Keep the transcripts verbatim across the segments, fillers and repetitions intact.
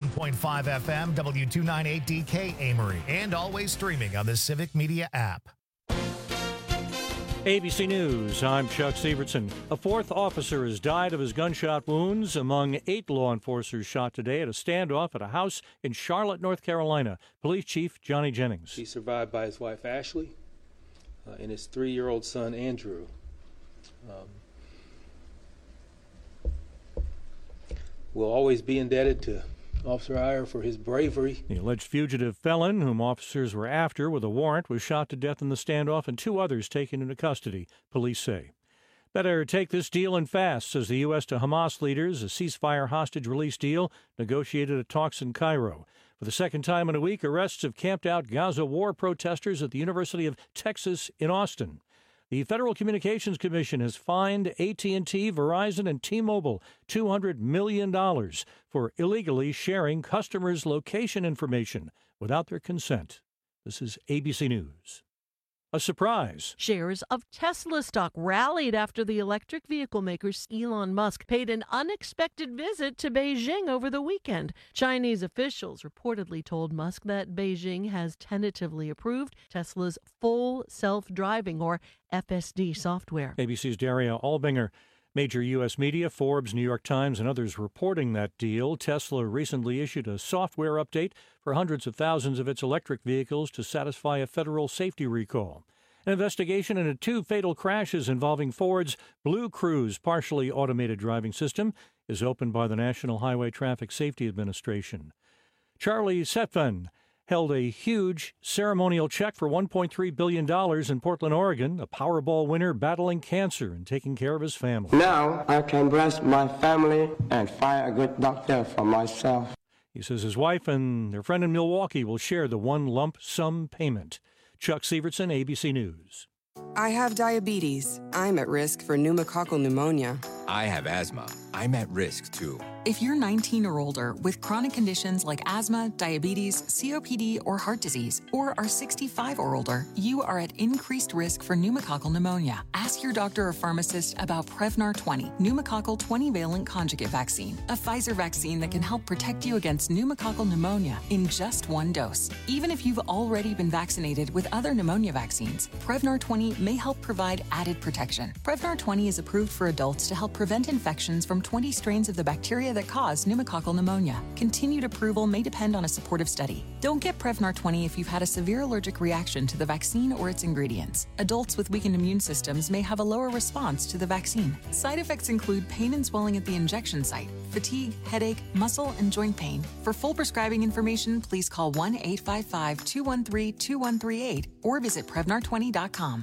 point five F M, W two ninety-eight D K Amory, and always streaming on the Civic Media app. A B C News, I'm Chuck Sievertson. A fourth officer has died of his gunshot wounds among eight law enforcers shot today at a standoff at a house in Charlotte, North Carolina. Police Chief Johnny Jennings. He's survived by his wife, Ashley, uh, and his three-year-old son, Andrew. Um, we'll always be indebted to Officer Iyer for his bravery. The alleged fugitive felon, whom officers were after with a warrant, was shot to death in the standoff and two others taken into custody, police say. Better take this deal in fast, says the U S to Hamas leaders. A ceasefire hostage release deal negotiated at talks in Cairo. For the second time in a week, arrests have camped out Gaza war protesters at the University of Texas in Austin. The Federal Communications Commission has fined A T and T, Verizon, and T-Mobile two hundred million dollars for illegally sharing customers' location information without their consent. This is A B C News. A surprise. Shares of Tesla stock rallied after the electric vehicle maker Elon Musk paid an unexpected visit to Beijing over the weekend. Chinese officials reportedly told Musk that Beijing has tentatively approved Tesla's full self-driving, or F S D, software. A B C's Daria Albinger. Major U S media, Forbes, New York Times, and others reporting that deal. Tesla recently issued a software update for hundreds of thousands of its electric vehicles to satisfy a federal safety recall. An investigation into two fatal crashes involving Ford's Blue Cruise partially automated driving system is opened by the National Highway Traffic Safety Administration. Charlie Setvan held a huge ceremonial check for one point three billion dollars in Portland, Oregon, a Powerball winner battling cancer and taking care of his family. Now I can bless my family and find a good doctor for myself. He says his wife and their friend in Milwaukee will share the one lump sum payment. Chuck Sievertson, A B C News. I have diabetes. I'm at risk for pneumococcal pneumonia. I have asthma. I'm at risk, too. If you're nineteen or older with chronic conditions like asthma, diabetes, C O P D, or heart disease, or are sixty-five or older, you are at increased risk for pneumococcal pneumonia. Ask your doctor or pharmacist about Prevnar twenty, pneumococcal twenty-valent conjugate vaccine, a Pfizer vaccine that can help protect you against pneumococcal pneumonia in just one dose. Even if you've already been vaccinated with other pneumonia vaccines, Prevnar twenty may help provide added protection. Prevnar twenty is approved for adults to help prevent infections from twenty strains of the bacteria that cause pneumococcal pneumonia. Continued approval may depend on a supportive study. Don't get Prevnar twenty if you've had a severe allergic reaction to the vaccine or its ingredients. Adults with weakened immune systems may have a lower response to the vaccine. Side effects include pain and swelling at the injection site, fatigue, headache, muscle, and joint pain. For full prescribing information, please call one eight five five, two one three, two one three eight or visit Prevnar twenty dot com.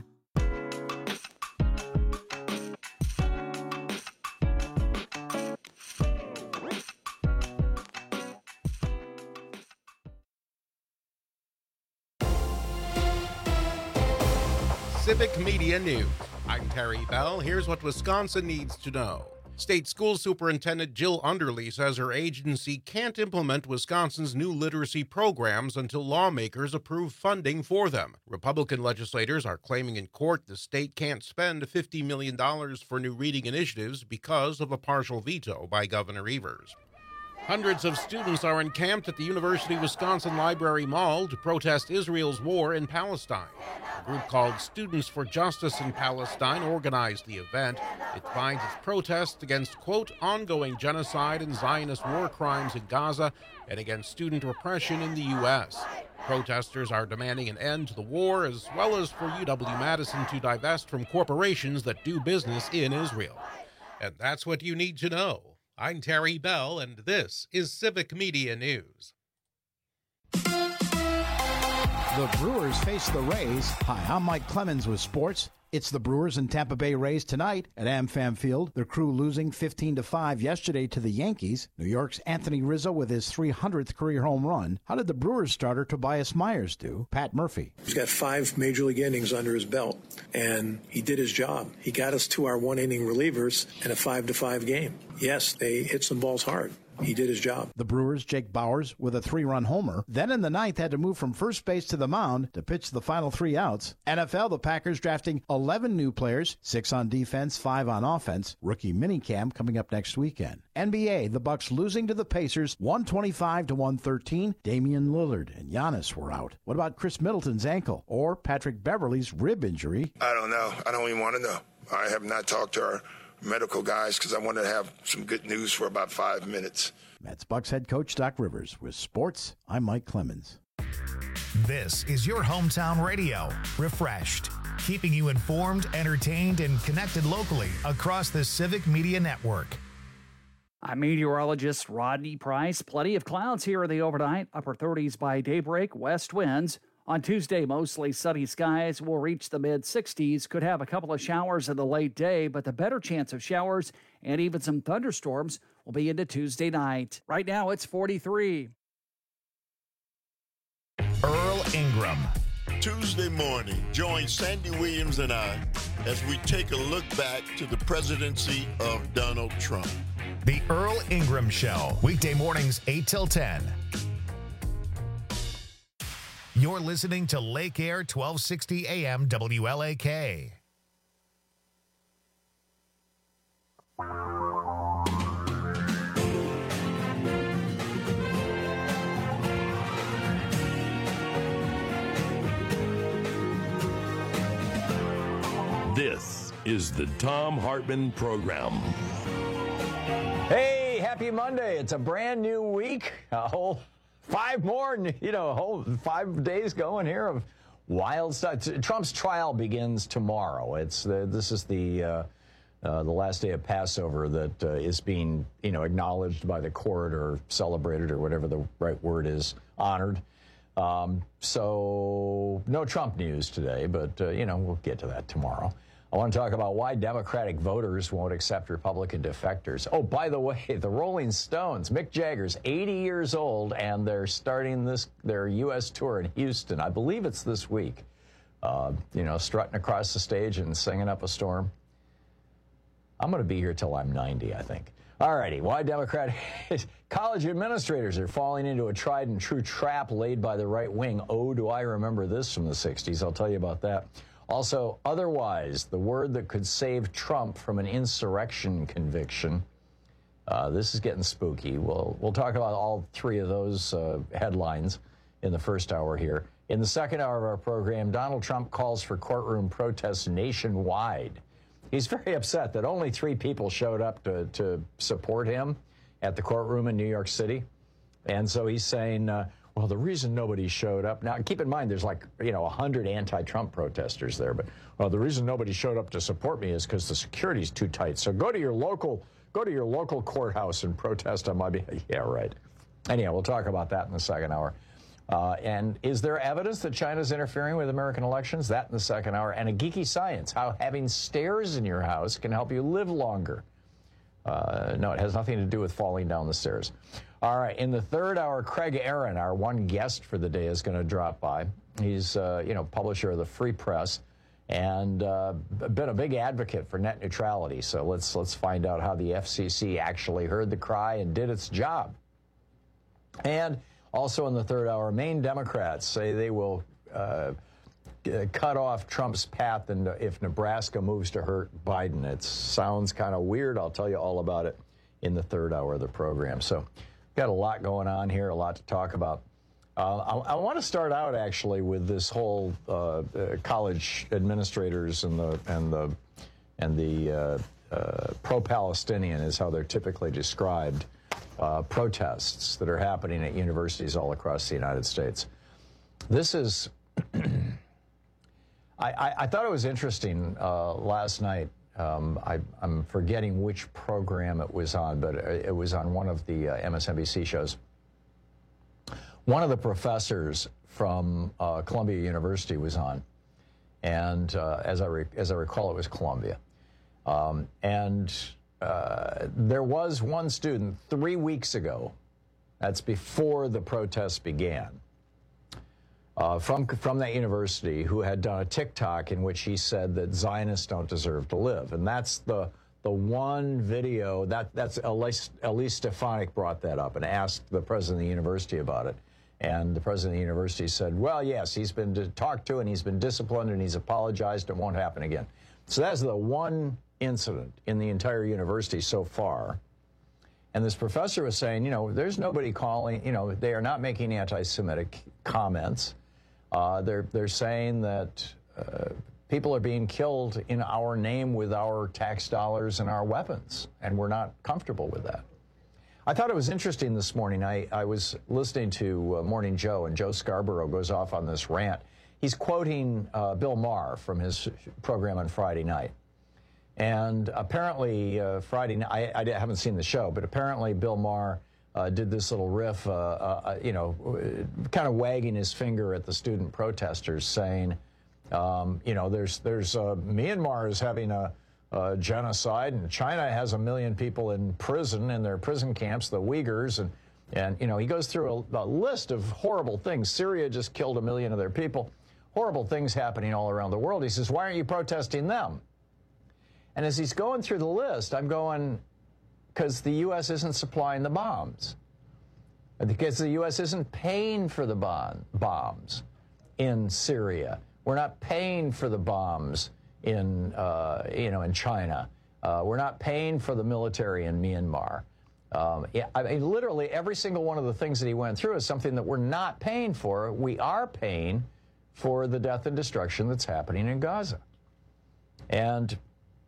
Civic Media News. I'm Terry Bell. Here's what Wisconsin needs to know. State School Superintendent Jill Underly says her agency can't implement Wisconsin's new literacy programs until lawmakers approve funding for them. Republican legislators are claiming in court the state can't spend fifty million dollars for new reading initiatives because of a partial veto by Governor Evers. Hundreds of students are encamped at the University of Wisconsin Library Mall to protest Israel's war in Palestine. A group called Students for Justice in Palestine organized the event. It finds its protests against, quote, ongoing genocide and Zionist war crimes in Gaza and against student repression in the U S. Protesters are demanding an end to the war, as well as for U W-Madison to divest from corporations that do business in Israel. And that's what you need to know. I'm Terry Bell, and this is Civic Media News. The Brewers face the Rays. Hi, I'm Mike Clemens with sports. It's the Brewers and Tampa Bay Rays tonight at AmFam Field. The Crew losing fifteen to five yesterday to the Yankees. New York's Anthony Rizzo with his three hundredth career home run. How did the Brewers starter Tobias Myers do? Pat Murphy. He's got five major league innings under his belt, and he did his job. He got us to our one-inning relievers in a five to five game. Yes, they hit some balls hard, he did his job. The Brewers' Jake Bauers with a three-run homer. Then in the ninth had to move from first base to the mound to pitch the final three outs. N F L, the Packers drafting eleven new players, six on defense, five on offense. Rookie minicamp coming up next weekend. N B A, the Bucks losing to the Pacers one twenty-five to one thirteen. Damian Lillard and Giannis were out. What about Chris Middleton's ankle or Patrick Beverley's rib injury? I don't know. I don't even want to know. I have not talked to our medical guys because I wanted to have some good news for about five minutes. Mets Bucks head coach Doc Rivers. With sports, I'm Mike Clemens. This is your hometown radio, Refreshed, keeping you informed, entertained, and connected locally across the Civic Media Network. I'm meteorologist Rodney Price. Plenty of clouds here in the overnight, upper thirties by daybreak, west winds. On Tuesday, mostly sunny skies will reach the mid-sixties. Could have a couple of showers in the late day, but the better chance of showers and even some thunderstorms will be into Tuesday night. Right now, it's forty-three. Earl Ingram. Tuesday morning, join Sandy Williams and I as we take a look back to the presidency of Donald Trump. The Earl Ingram Show, weekday mornings eight till ten. You're listening to Lake Air twelve sixty A M W L A K. This is the Thom Hartmann Program. Hey, happy Monday. It's a brand new week. A whole five more, you know, a whole five days going here of wild stuff. Trump's trial begins tomorrow. It's the, this is the uh, uh, the last day of Passover that uh, is being, you know, acknowledged by the court or celebrated or whatever the right word is, honored. Um, so no Trump news today, but, uh, you know, we'll get to that tomorrow. I want to talk about why Democratic voters won't accept Republican defectors. Oh, by the way, the Rolling Stones, Mick Jagger's eighty years old, and they're starting this their U S tour in Houston. I believe it's this week. Uh, you know, strutting across the stage and singing up a storm. I'm going to be here till I'm ninety, I think. All righty, why Democratic college administrators are falling into a tried and true trap laid by the right wing. Oh, do I remember this from the sixties? I'll tell you about that. Also, otherwise, the word that could save Trump from an insurrection conviction. Uh, this is getting spooky. We'll, we'll talk about all three of those uh, headlines in the first hour here. In the second hour of our program, Donald Trump calls for courtroom protests nationwide. He's very upset that only three people showed up to, to support him at the courtroom in New York City. And so he's saying, uh, well, the reason nobody showed up, now keep in mind there's like, you know, one hundred anti-Trump protesters there, but, well, the reason nobody showed up to support me is because the security's too tight. So go to your local, go to your local courthouse and protest on my behalf. Yeah, right. Anyhow, we'll talk about that in the second hour. Uh, and is there evidence that China's interfering with American elections? That in the second hour. And a geeky science, how having stairs in your house can help you live longer. Uh, no, it has nothing to do with falling down the stairs. All right, in the third hour, Craig Aaron, our one guest for the day, is going to drop by. He's, uh, you know, publisher of the Free Press and uh, been a big advocate for net neutrality. So let's let's find out how the F C C actually heard the cry and did its job. And also in the third hour, Maine Democrats say they will uh, cut off Trump's path and if Nebraska moves to hurt Biden. It sounds kind of weird. I'll tell you all about it in the third hour of the program. So got a lot going on here, a lot to talk about. Uh, I, I want to start out actually with this whole uh, uh, college administrators and the and the and the uh, uh, pro-Palestinian is how they're typically described. Uh, protests that are happening at universities all across the United States. This is, I, I, I thought it was interesting uh, last night. Um, I, I'm forgetting which program it was on, but it was on one of the uh, M S N B C shows. One of the professors from uh, Columbia University was on, and uh, as I re as I recall, it was Columbia, um, and. Uh, there was one student three weeks ago, that's before the protests began, uh, from, from that university who had done a TikTok in which he said that Zionists don't deserve to live. And that's the, the one video, that that's Elise, Elise Stefanik brought that up and asked the president of the university about it. And the president of the university said, well, yes, he's been talked to and he's been disciplined and he's apologized and won't happen again. So that's the one incident in the entire university so far. And this professor was saying, you know, there's nobody calling, you know, they are not making anti-Semitic comments. Uh, they're, they're saying that uh, people are being killed in our name with our tax dollars and our weapons, and we're not comfortable with that. I thought it was interesting this morning. I, I was listening to uh, Morning Joe, and Joe Scarborough goes off on this rant. He's quoting uh, Bill Maher from his program on Friday night. And apparently uh, Friday night, I, I haven't seen the show, but apparently Bill Maher uh, did this little riff, uh, uh, you know, kind of wagging his finger at the student protesters, saying, um, you know, there's, there's uh, Myanmar is having a, a genocide, and China has a million people in prison, in their prison camps, the Uyghurs, and, and you know, he goes through a, a list of horrible things. Syria just killed a million of their people. Horrible things happening all around the world. He says, why aren't you protesting them? And as he's going through the list, I'm going, because the U S isn't supplying the bombs. Because the U S isn't paying for the bomb, bombs in Syria. We're not paying for the bombs in, uh, you know, in China. Uh, we're not paying for the military in Myanmar. Um, yeah, I mean, literally every single one of the things that he went through is something that we're not paying for. We are paying for the death and destruction that's happening in Gaza. And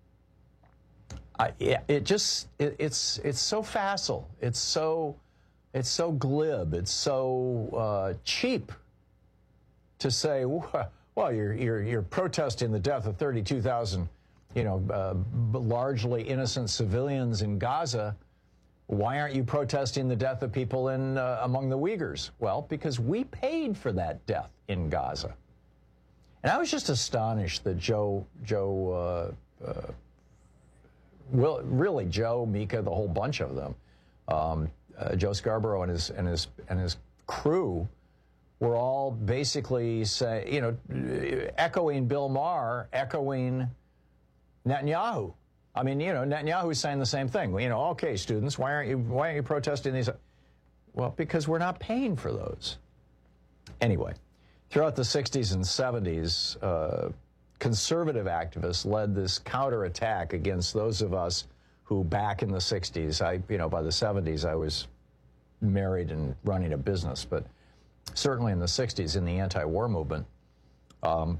I, it just, it, it's, it's so facile. It's so, it's so glib. It's so uh, cheap to say, well, you're, you're, you're protesting the death of thirty-two thousand, you know, uh, largely innocent civilians in Gaza. Why aren't you protesting the death of people in, uh, among the Uyghurs? Well, because we paid for that death in Gaza. And I was just astonished that Joe, Joe, uh, uh, Will, really, Joe, Mika, the whole bunch of them, um, uh, Joe Scarborough and his and his and his crew, were all basically say, you know, echoing Bill Maher, echoing Netanyahu. I mean, you know, Netanyahu is saying the same thing. You know, okay, students, why aren't you why aren't you protesting these? Well, because we're not paying for those. Anyway, throughout the sixties and seventies. Uh, Conservative activists led this counterattack against those of us who back in the sixties, I, you know, by the seventies, I was married and running a business, but certainly in the sixties in the anti-war movement, um,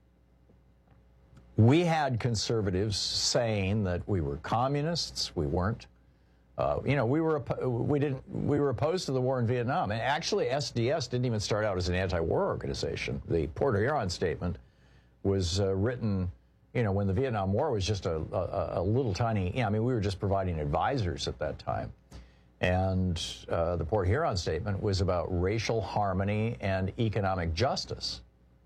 we had conservatives saying that we were communists. We weren't. Uh, you know, we were we didn't we were opposed to the war in Vietnam, and actually S D S didn't even start out as an anti-war organization. The Port Huron Statement was uh, written, you know, when the Vietnam War was just a, a, a little tiny, yeah, I mean, we were just providing advisors at that time. And uh, the Port Huron Statement was about racial harmony and economic justice,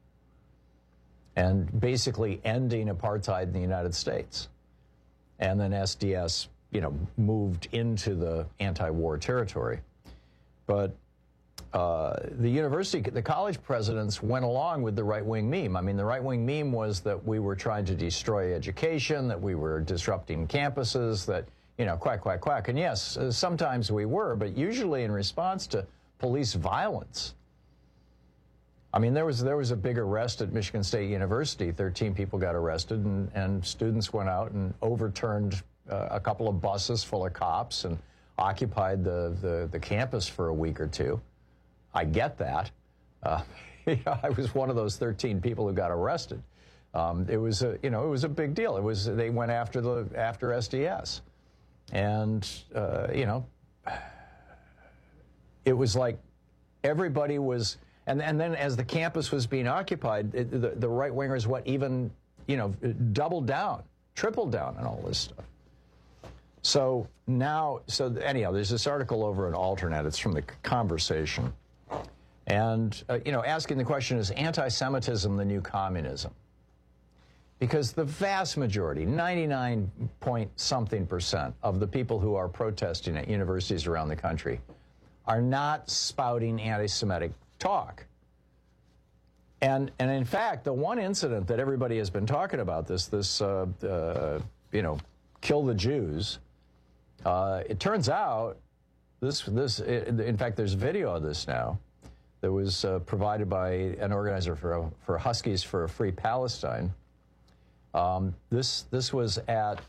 and basically ending apartheid in the United States. And then S D S, you know, moved into the anti-war territory. But Uh, the university, the college presidents went along with the right-wing meme. I mean, the right-wing meme was that we were trying to destroy education, that we were disrupting campuses, that, you know, quack, quack, quack. And yes, uh, sometimes we were, but usually in response to police violence. I mean, there was there was a big arrest at Michigan State University. thirteen people got arrested, and, and students went out and overturned uh, a couple of buses full of cops and occupied the, the, the campus for a week or two. I get that. Uh, you know, I was one of those thirteen people who got arrested. Um, it was a, you know, it was a big deal. It was, they went after the after S D S, and uh, you know, it was like everybody was, and and then as the campus was being occupied, it, the the right wingers what even, you know, doubled down, tripled down on all this stuff. So now, so anyhow, there's this article over at Alternet. It's from The Conversation. And, uh, you know, asking the question, is anti-Semitism the new communism? Because the vast majority, ninety-nine point something percent of the people who are protesting at universities around the country are not spouting anti-Semitic talk. And, and in fact, the one incident that everybody has been talking about, this, this uh, uh, you know, kill the Jews. Uh, it turns out, this, this, in fact, there's video of this now that was uh, provided by an organizer for, for Huskies for a Free Palestine. Um, this, this was at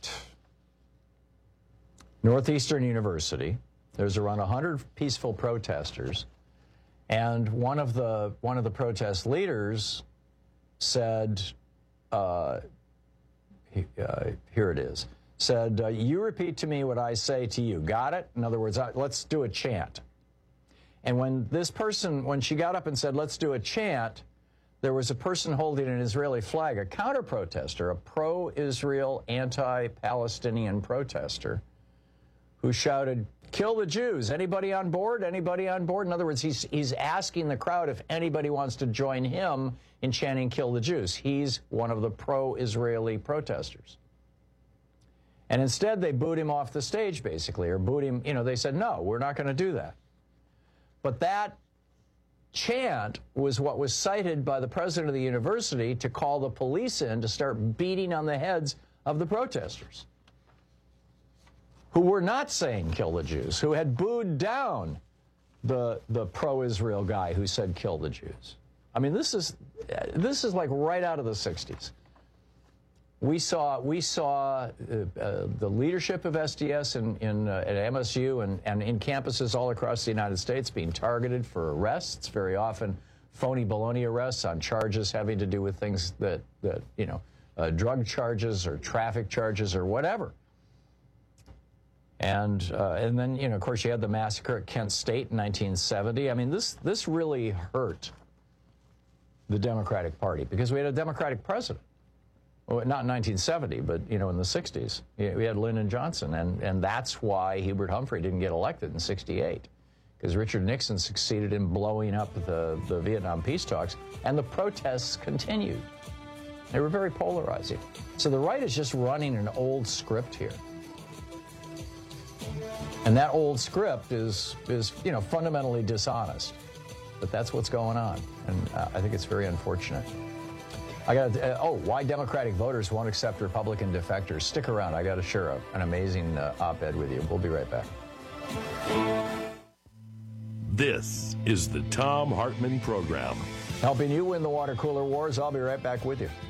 Northeastern University. There's around one hundred peaceful protesters, and one of the, one of the protest leaders said, uh, he, uh, here it is, said, uh, you repeat to me what I say to you. Got it? In other words, uh, let's do a chant. And when this person, when she got up and said, let's do a chant, there was a person holding an Israeli flag, a counter-protester, a pro-Israel, anti-Palestinian protester, who shouted, kill the Jews. Anybody on board? Anybody on board? In other words, he's, he's asking the crowd if anybody wants to join him in chanting, kill the Jews. He's one of the pro-Israeli protesters. And instead, they booed him off the stage, basically, or booed him, you know, they said, no, we're not going to do that. But that chant was what was cited by the president of the university to call the police in to start beating on the heads of the protesters, who were not saying kill the Jews, who had booed down the, the pro-Israel guy who said kill the Jews. I mean, this is, this is like right out of the sixties. We saw, we saw uh, uh, the leadership of S D S in, in, uh, at M S U and, and in campuses all across the United States being targeted for arrests, very often phony baloney arrests on charges having to do with things that, that you know, uh, drug charges or traffic charges or whatever. And, uh, and then, you know, of course, you had the massacre at Kent State in nineteen seventy. I mean, this, this really hurt the Democratic Party because we had a Democratic president. Well, not in nineteen seventy, but, you know, in the sixties. We had Lyndon Johnson, and, and that's why Hubert Humphrey didn't get elected in sixty-eight, because Richard Nixon succeeded in blowing up the, the Vietnam peace talks, and the protests continued. They were very polarizing. So the right is just running an old script here. And that old script is, is you know, fundamentally dishonest. But that's what's going on, and uh, I think it's very unfortunate. I got uh, oh, why Democratic voters won't accept Republican defectors. Stick around. I got to share a, an amazing uh, op-ed with you. We'll be right back. This is the Thom Hartmann Program. Helping you win the water cooler wars. I'll be right back with you.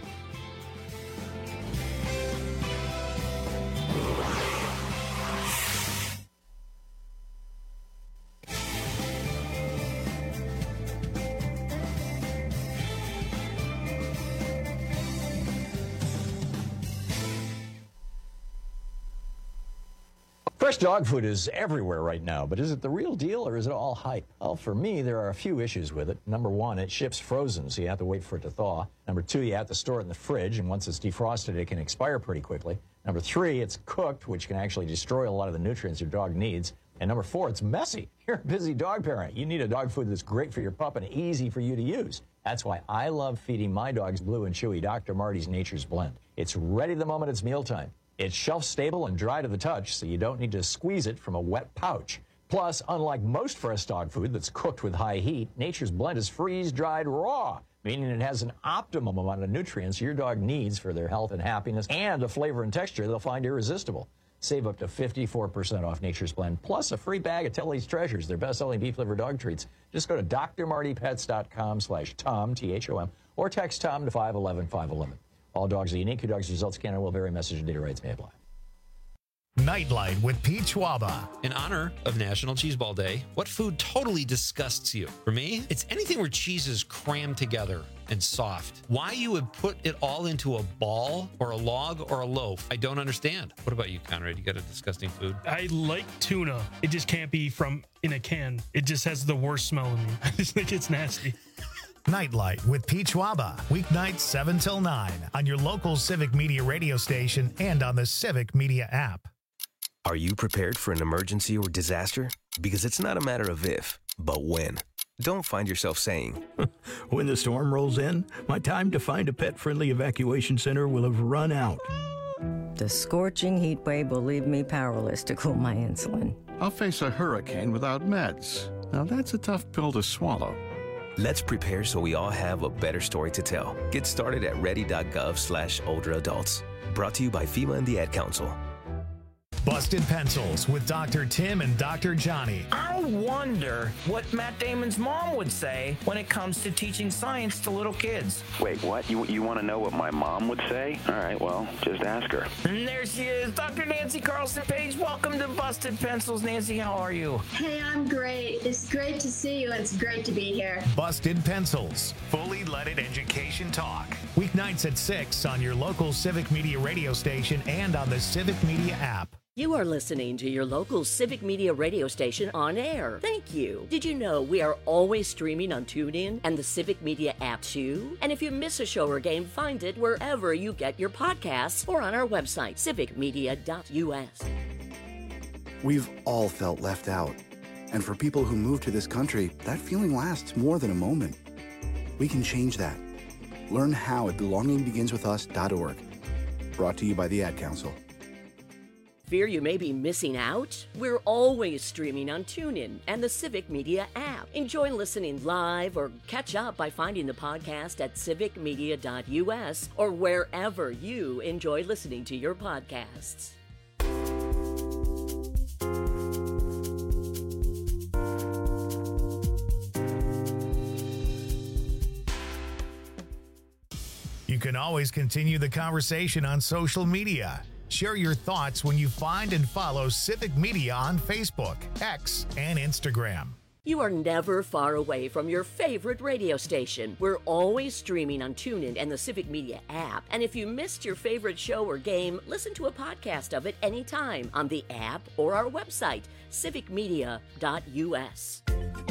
Fresh dog food is everywhere right now, but is it the real deal or is it all hype? Well, for me, there are a few issues with it. Number one, it ships frozen, so you have to wait for it to thaw. Number two, you have to store it in the fridge, and once it's defrosted, it can expire pretty quickly. Number three, it's cooked, which can actually destroy a lot of the nutrients your dog needs. And number four, it's messy. You're a busy dog parent. You need a dog food that's great for your pup and easy for you to use. That's why I love feeding my dogs Blue and Chewy Doctor Marty's Nature's Blend. It's ready the moment it's mealtime. It's shelf-stable and dry to the touch, so you don't need to squeeze it from a wet pouch. Plus, unlike most fresh dog food that's cooked with high heat, Nature's Blend is freeze-dried raw, meaning it has an optimum amount of nutrients your dog needs for their health and happiness, and a flavor and texture they'll find irresistible. Save up to fifty-four percent off Nature's Blend, plus a free bag of Telly's Treasures, their best-selling beef-liver dog treats. Just go to d r marty pets dot com slash Tom, T H O M, or text Tom to five one one, five one one. All dogs are unique. Your dog's results can and will vary. Message and data rates may apply. Nightlight with Pete Schwaba. In honor of National Cheeseball Day, what food totally disgusts you? For me, it's anything where cheese is crammed together and soft. Why you would put it all into a ball or a log or a loaf, I don't understand. What about you, Conrad? You got a disgusting food? I like tuna. It just can't be from in a can. It just has the worst smell in me. I just think it's nasty. Nightlight with Pete Schwaba. Weeknights seven till nine on your local Civic Media radio station and on the Civic Media app. Are you prepared for an emergency or disaster? Because it's not a matter of if, but when. Don't find yourself saying, when the storm rolls in, my time to find a pet-friendly evacuation center will have run out. The scorching heat wave will leave me powerless to cool my insulin. I'll face a hurricane without meds. Now that's a tough pill to swallow. Let's prepare so we all have a better story to tell. Get started at ready dot gov slash older adults. Brought to you by FEMA and the Ad Council. Busted Pencils with Doctor Tim and Doctor Johnny. I wonder what Matt Damon's mom would say when it comes to teaching science to little kids. Wait, what? You you want to know what my mom would say? All right, well, just ask her. And there she is, Doctor Nancy Carlson Page. Welcome to Busted Pencils. Nancy, how are you? Hey, I'm great. It's great to see you, and it's great to be here. Busted Pencils, fully leaded education talk. Weeknights at six on your local Civic Media radio station and on the Civic Media app. You are listening to your local Civic Media radio station on air. Thank you. Did you know we are always streaming on TuneIn and the Civic Media app too? And if you miss a show or game, find it wherever you get your podcasts or on our website, civic media dot U S. We've all felt left out. And for people who move to this country, that feeling lasts more than a moment. We can change that. Learn how at belonging begins with us dot org. Brought to you by the Ad Council. Fear you may be missing out? We're always streaming on TuneIn and the Civic Media app. Enjoy listening live or catch up by finding the podcast at civic media dot U S or wherever you enjoy listening to your podcasts. You can always continue the conversation on social media. Share your thoughts when you find and follow Civic Media on Facebook, X, and Instagram. You are never far away from your favorite radio station. We're always streaming on TuneIn and the Civic Media app. And if you missed your favorite show or game, listen to a podcast of it anytime on the app or our website, civic media dot U S.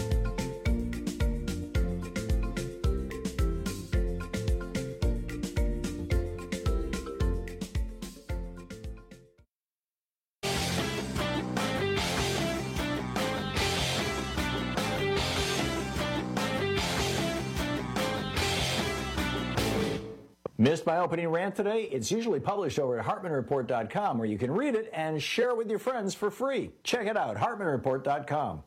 Missed my opening rant today? It's usually published over at hartman report dot com, where you can read it and share it with your friends for free. Check it out, hartman report dot com.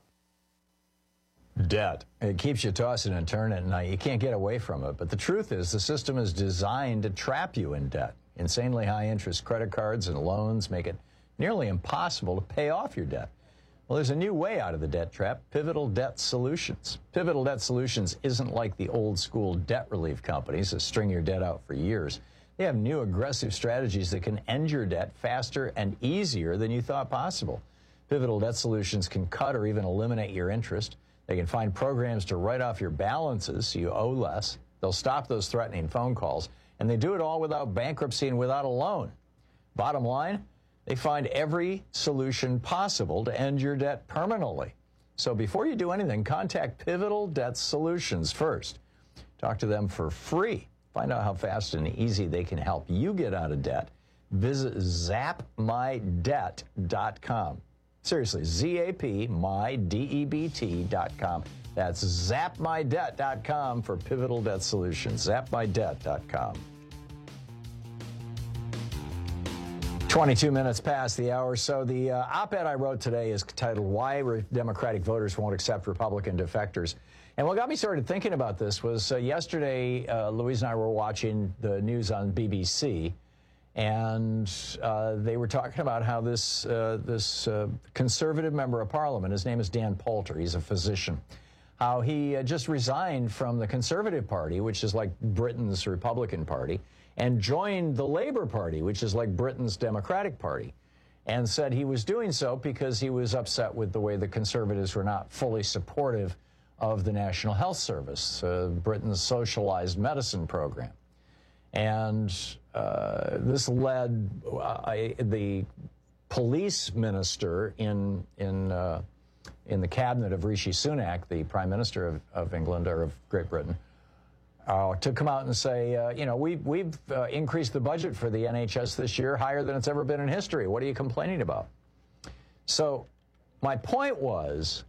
Debt. It keeps you tossing and turning at night. You can't get away from it. But the truth is, the system is designed to trap you in debt. Insanely high interest credit cards and loans make it nearly impossible to pay off your debt. Well, there's a new way out of the debt trap, Pivotal Debt Solutions. Pivotal Debt Solutions isn't like the old school debt relief companies that string your debt out for years. They have new aggressive strategies that can end your debt faster and easier than you thought possible. Pivotal Debt Solutions can cut or even eliminate your interest. They can find programs to write off your balances so you owe less. They'll stop those threatening phone calls, and they do it all without bankruptcy and without a loan. Bottom line, they find every solution possible to end your debt permanently. So before you do anything, contact Pivotal Debt Solutions first. Talk to them for free. Find out how fast and easy they can help you get out of debt. Visit zap my debt dot com. Seriously, Z A P, my, D E B T dot com. That's zap my debt dot com for Pivotal Debt Solutions, zap my debt dot com. twenty-two minutes past the hour. So the uh, op-ed I wrote today is titled, Why Re- Democratic Voters Won't Accept Republican Defectors. And what got me started thinking about this was uh, yesterday, uh, Louise and I were watching the news on B B C, and uh, they were talking about how this, uh, this uh, conservative member of parliament, his name is Dan Poulter, he's a physician, how he uh, just resigned from the Conservative Party, which is like Britain's Republican Party, and joined the Labour Party, which is like Britain's Democratic Party, and said he was doing so because he was upset with the way the Conservatives were not fully supportive of the National Health Service, uh, Britain's socialized medicine program. And uh, this led uh, the police minister in, in, uh, in the cabinet of Rishi Sunak, the Prime Minister of, of England, or of Great Britain, Uh, to come out and say, uh, you know, we've, we've uh, increased the budget for the N H S this year higher than it's ever been in history. What are you complaining about? So my point was,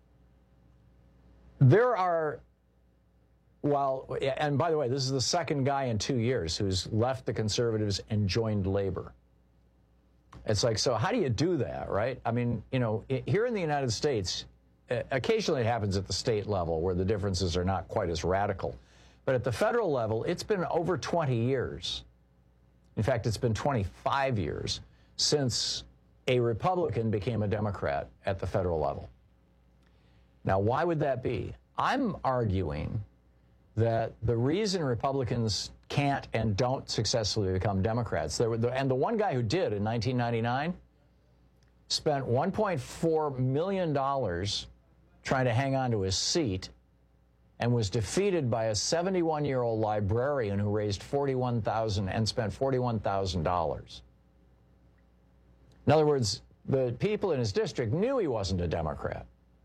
there are, well, and by the way, this is the second guy in two years who's left the Conservatives and joined Labor. It's like, so how do you do that, right? I mean, you know, here in the United States, occasionally it happens at the state level where the differences are not quite as radical. But at the federal level, it's been over twenty years. In fact, it's been twenty-five years since a Republican became a Democrat at the federal level. Now, why would that be? I'm arguing that the reason Republicans can't and don't successfully become Democrats, there were the, and the one guy who did in nineteen ninety-nine spent one point four million dollars trying to hang on to his seat and was defeated by a seventy-one-year-old librarian who raised forty-one thousand dollars and spent forty-one thousand dollars. In other words, the people in his district knew he wasn't a Democrat.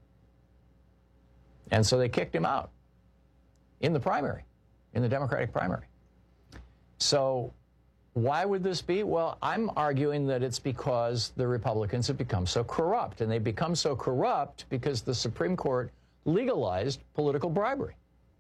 And so they kicked him out in the primary, in the Democratic primary. So why would this be? Well, I'm arguing that it's because the Republicans have become so corrupt. And they become so corrupt because the Supreme Court legalized political bribery.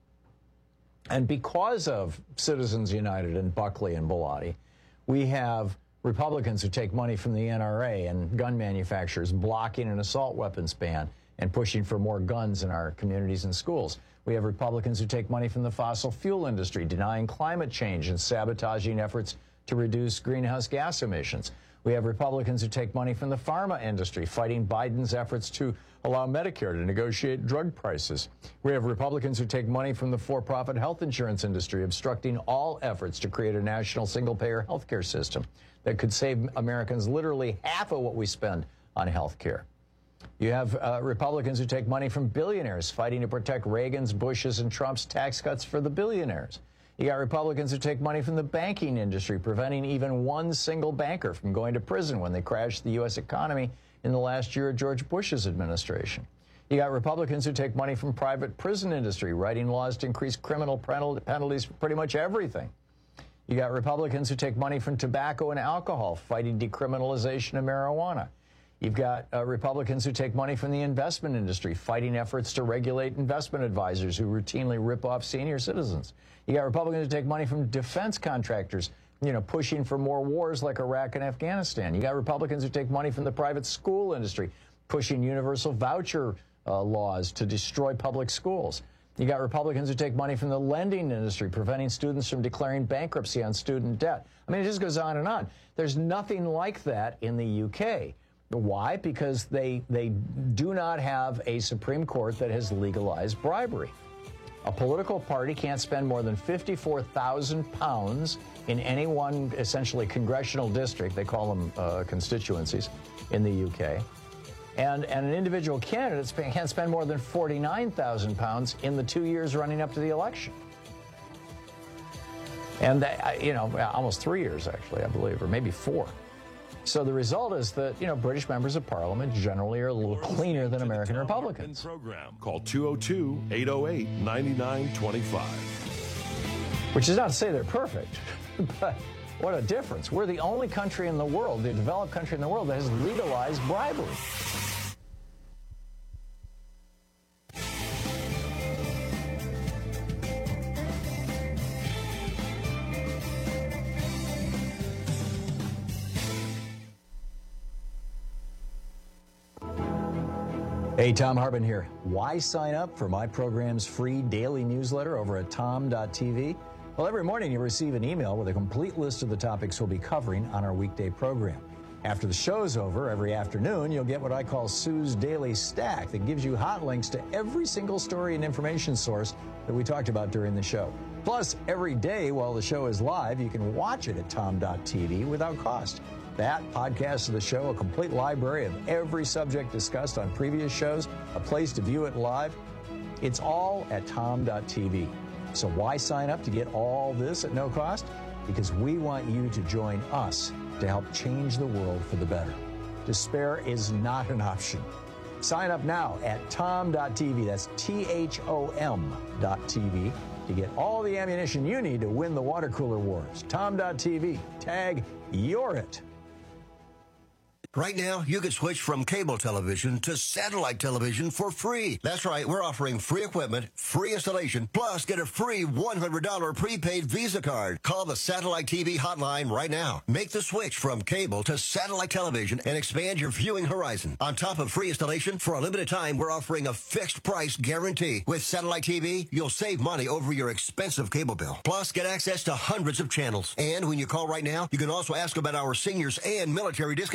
And because of Citizens United and Buckley and Bellotti, we have Republicans who take money from the N R A and gun manufacturers blocking an assault weapons ban and pushing for more guns in our communities and schools. We have Republicans who take money from the fossil fuel industry, denying climate change and sabotaging efforts to reduce greenhouse gas emissions. We have Republicans who take money from the pharma industry, fighting Biden's efforts to allow Medicare to negotiate drug prices. We have Republicans who take money from the for-profit health insurance industry, obstructing all efforts to create a national single-payer health care system that could save Americans literally half of what we spend on health care. You have uh, Republicans who take money from billionaires, fighting to protect Reagan's, Bush's, and Trump's tax cuts for the billionaires. You got Republicans who take money from the banking industry, preventing even one single banker from going to prison when they crashed the U S economy in the last year of George Bush's administration. You got Republicans who take money from private prison industry, writing laws to increase criminal penalties for pretty much everything. You got Republicans who take money from tobacco and alcohol, fighting decriminalization of marijuana. You've got uh, Republicans who take money from the investment industry, fighting efforts to regulate investment advisors who routinely rip off senior citizens. You got Republicans who take money from defense contractors, you know, pushing for more wars like Iraq and Afghanistan. You got Republicans who take money from the private school industry, pushing universal voucher uh, laws to destroy public schools. You got Republicans who take money from the lending industry, preventing students from declaring bankruptcy on student debt. I mean, it just goes on and on. There's nothing like that in the U K. Why? Because they, they do not have a Supreme Court that has legalized bribery. A political party can't spend more than fifty-four thousand pounds in any one, essentially, congressional district. They call them uh, constituencies in the U K. And, and an individual candidate can't spend more than forty-nine thousand pounds in the two years running up to the election. And, they, you know, almost three years, actually, I believe, or maybe four. So the result is that, you know, British members of parliament generally are a little cleaner than American Republicans. Program. Call two oh two, eight oh eight, nine nine two five. Which is not to say they're perfect, but what a difference. We're the only country in the world, the developed country in the world, that has legalized bribery. Hey, Thom Hartmann here. Why sign up for my program's free daily newsletter over at tom dot t v? Well, every morning you receive an email with a complete list of the topics we'll be covering on our weekday program. After the show's over, every afternoon, you'll get what I call Sue's Daily Stack that gives you hot links to every single story and information source that we talked about during the show. Plus, every day while the show is live, you can watch it at tom dot t v without cost. That, podcast of the show, a complete library of every subject discussed on previous shows, a place to view it live. It's all at tom dot t v. So why sign up to get all this at no cost? Because we want you to join us to help change the world for the better. Despair is not an option. Sign up now at tom dot t v. That's T H O M dot T V to get all the ammunition you need to win the water cooler wars. tom dot t v. Tag You're It. Right now, you can switch from cable television to satellite television for free. That's right, we're offering free equipment, free installation, plus get a free one hundred dollars prepaid Visa card. Call the Satellite T V hotline right now. Make the switch from cable to satellite television and expand your viewing horizon. On top of free installation, for a limited time, we're offering a fixed price guarantee. With Satellite T V, you'll save money over your expensive cable bill. Plus, get access to hundreds of channels. And when you call right now, you can also ask about our seniors and military discounts. So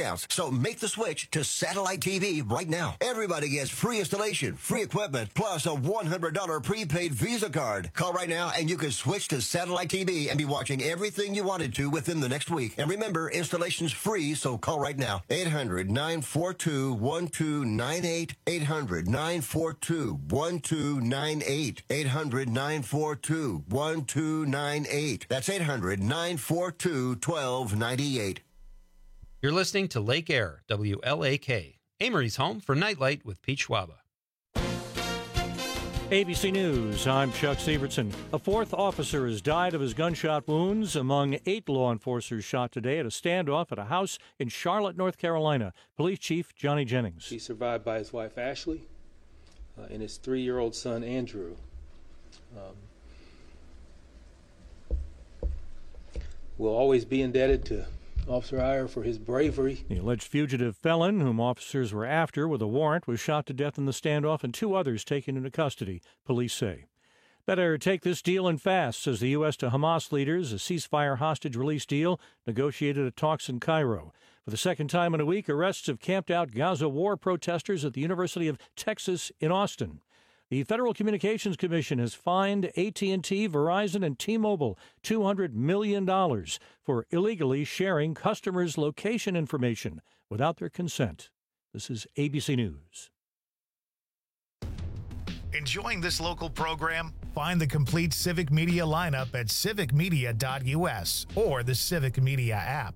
So make the switch to satellite T V right now. Everybody gets free installation, free equipment, plus a one hundred dollars prepaid Visa card. Call right now and you can switch to satellite T V and be watching everything you wanted to within the next week. And remember, installation's free, so call right now. eight hundred, nine four two, one two nine eight. eight hundred, nine four two, one two nine eight. eight hundred, nine four two, one two nine eight. That's eight hundred, nine four two, one two nine eight. You're listening to Lake Air, W L A K, Amory's home for Nightlight with Pete Schwaba. A B C News, I'm Chuck Sievertson. A fourth officer has died of his gunshot wounds among eight law enforcers shot today at a standoff at a house in Charlotte, North Carolina. Police Chief Johnny Jennings. He's survived by his wife, Ashley, uh, and his three-year-old son, Andrew. Um, we'll always be indebted to Officer Iyer for his bravery. The alleged fugitive felon, whom officers were after with a warrant, was shot to death in the standoff and two others taken into custody, police say. Better take this deal and fast, says the U S to Hamas leaders, a ceasefire hostage release deal negotiated at talks in Cairo. For the second time in a week, arrests have camped out Gaza war protesters at the University of Texas in Austin. The Federal Communications Commission has fined A T and T, Verizon, and T-Mobile two hundred million dollars for illegally sharing customers' location information without their consent. This is A B C News. Enjoying this local program? Find the complete Civic Media lineup at civic media dot U S or the Civic Media app.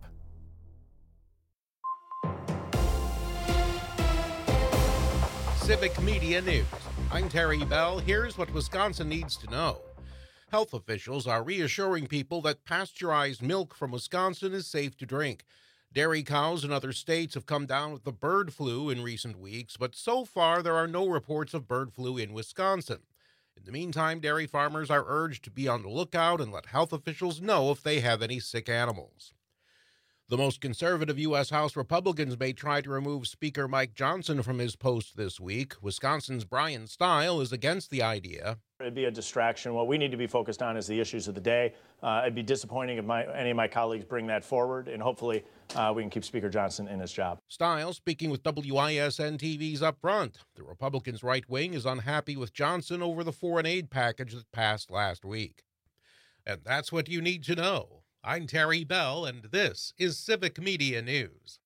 Civic Media News. I'm Terry Bell. Here's what Wisconsin needs to know. Health officials are reassuring people that pasteurized milk from Wisconsin is safe to drink. Dairy cows in other states have come down with the bird flu in recent weeks, but so far there are no reports of bird flu in Wisconsin. In the meantime, dairy farmers are urged to be on the lookout and let health officials know if they have any sick animals. The most conservative U S House Republicans may try to remove Speaker Mike Johnson from his post this week. Wisconsin's Brian Steil is against the idea. It'd be a distraction. What we need to be focused on is the issues of the day. Uh, it'd be disappointing if my, any of my colleagues bring that forward, and hopefully uh, we can keep Speaker Johnson in his job. Steil speaking with W I S N T V's Up Front. The Republicans' right wing is unhappy with Johnson over the foreign aid package that passed last week. And that's what you need to know. I'm Terry Bell, and this is Civic Media News.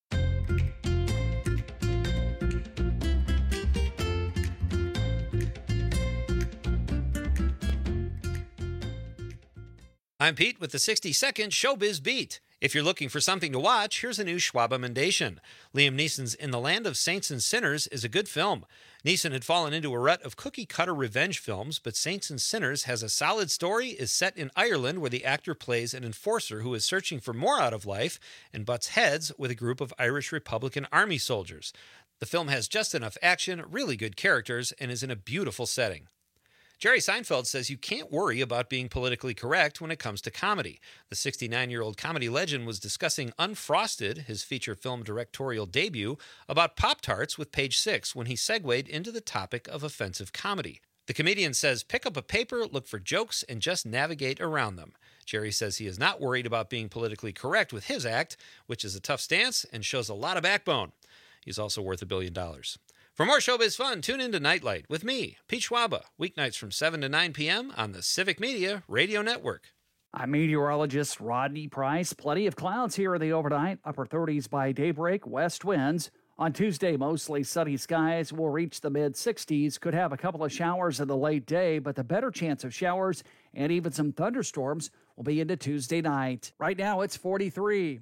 I'm Pete with the sixty second Showbiz Beat. If you're looking for something to watch, here's a new Schwab-mendation. Liam Neeson's In the Land of Saints and Sinners is a good film. Neeson had fallen into a rut of cookie-cutter revenge films, but Saints and Sinners has a solid story, is set in Ireland where the actor plays an enforcer who is searching for more out of life and butts heads with a group of Irish Republican Army soldiers. The film has just enough action, really good characters, and is in a beautiful setting. Jerry Seinfeld says you can't worry about being politically correct when it comes to comedy. The sixty-nine-year-old comedy legend was discussing Unfrosted, his feature film directorial debut, about Pop-Tarts with Page Six when he segued into the topic of offensive comedy. The comedian says pick up a paper, look for jokes, and just navigate around them. Jerry says he is not worried about being politically correct with his act, which is a tough stance and shows a lot of backbone. He's also worth a billion dollars. For more showbiz fun, tune in to Nightlight with me, Pete Schwaba, weeknights from seven to nine p.m. on the Civic Media Radio Network. I'm meteorologist Rodney Price. Plenty of clouds here in the overnight, upper thirties by daybreak, west winds. On Tuesday, mostly sunny skies will reach the mid sixties. Could have a couple of showers in the late day, but the better chance of showers and even some thunderstorms will be into Tuesday night. Right now, it's forty-three.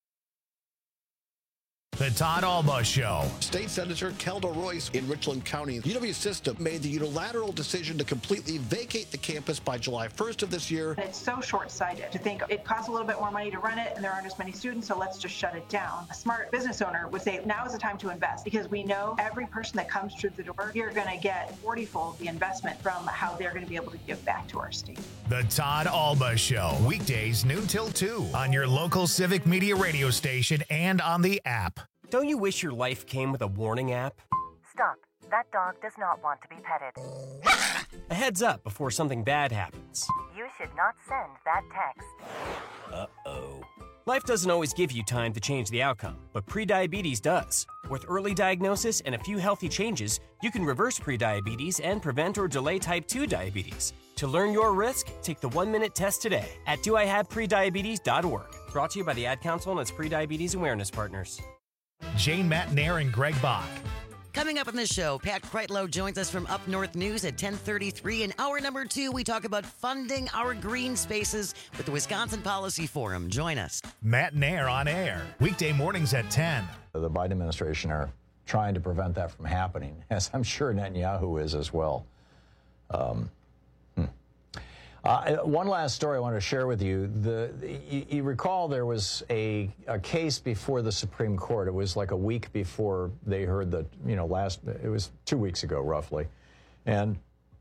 The Todd Alba Show. State Senator Kelda Royce in Richland County. U W System made the unilateral decision to completely vacate the campus by July first of this year. It's so short-sighted to think it costs a little bit more money to run it and there aren't as many students, so let's just shut it down. A smart business owner would say now is the time to invest because we know every person that comes through the door, you're going to get forty-fold the investment from how they're going to be able to give back to our state. The Todd Alba Show. Weekdays noon till two on your local Civic Media radio station and on the app. Don't you wish your life came with a warning app? Stop. That dog does not want to be petted. A heads up before something bad happens. You should not send that text. Uh-oh. Life doesn't always give you time to change the outcome, but prediabetes does. With early diagnosis and a few healthy changes, you can reverse prediabetes and prevent or delay type two diabetes. To learn your risk, take the one-minute test today at do I have prediabetes dot org. Brought to you by the Ad Council and its prediabetes awareness partners. Jane Matnair and Greg Bach. Coming up on the show, Pat Kreitlow joins us from Up North News at ten thirty-three. In hour number two, we talk about funding our green spaces with the Wisconsin Policy Forum. Join us. Matnair on air, weekday mornings at ten. The Biden administration are trying to prevent that from happening, as I'm sure Netanyahu is as well. Um, hmm. uh, one last story I wanted to share with you. The, you, you recall there was a, a case before the Supreme Court. It was like a week before they heard the, you know, last, it was two weeks ago, roughly. And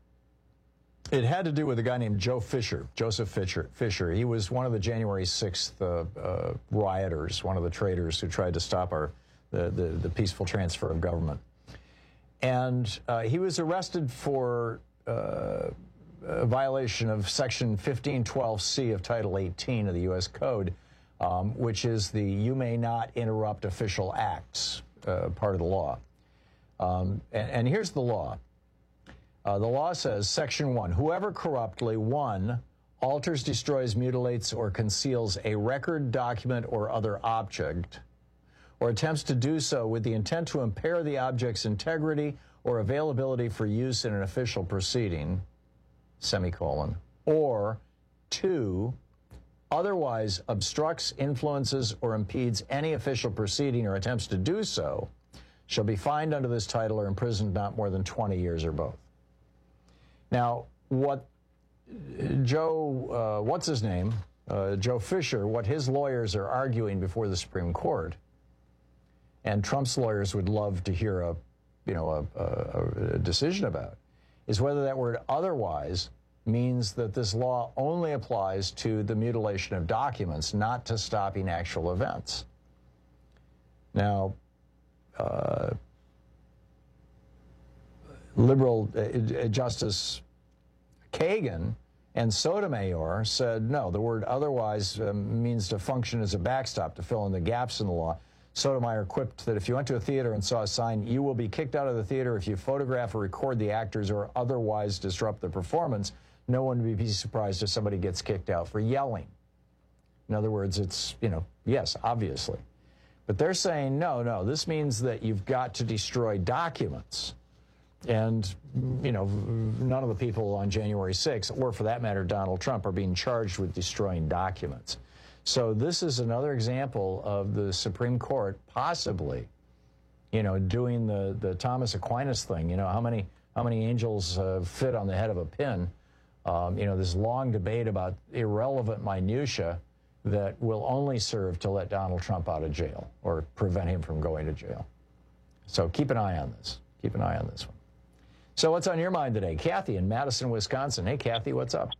it had to do with a guy named Joe Fisher, Joseph Fisher. Fisher. He was one of the January sixth uh, uh, rioters, one of the traitors who tried to stop our the, the, the peaceful transfer of government. And uh, he was arrested for uh, a violation of Section fifteen twelve C of Title eighteen of the U S Code, um, which is the you may not interrupt official acts uh, part of the law. Um, and, and here's the law. Uh, the law says, Section one, whoever corruptly, one, alters, destroys, mutilates, or conceals a record, document, or other object, or attempts to do so with the intent to impair the object's integrity or availability for use in an official proceeding, semicolon, or two, otherwise obstructs, influences, or impedes any official proceeding or attempts to do so, shall be fined under this title or imprisoned not more than twenty years or both. Now, what Joe, uh, what's his name, uh, Joe Fisher, what his lawyers are arguing before the Supreme Court, and Trump's lawyers would love to hear a, you know, a, a, a decision about, is whether that word otherwise means that this law only applies to the mutilation of documents, not to stopping actual events. Now, uh, liberal uh, Justice Kagan and Sotomayor said, no, the word otherwise um, means to function as a backstop to fill in the gaps in the law. Sotomayor quipped that if you went to a theater and saw a sign, you will be kicked out of the theater if you photograph or record the actors or otherwise disrupt the performance. No one would be surprised if somebody gets kicked out for yelling. In other words, it's, you know, yes, obviously. But they're saying, no, no, this means that you've got to destroy documents. And, you know, none of the people on January sixth, or for that matter, Donald Trump, are being charged with destroying documents. So this is another example of the Supreme Court possibly, you know, doing the, the Thomas Aquinas thing. You know, how many, how many angels uh, fit on the head of a pin? Um, you know, this long debate about irrelevant minutia that will only serve to let Donald Trump out of jail or prevent him from going to jail. So keep an eye on this. Keep an eye on this one. So what's on your mind today? Kathy in Madison, Wisconsin. Hey, Kathy, what's up?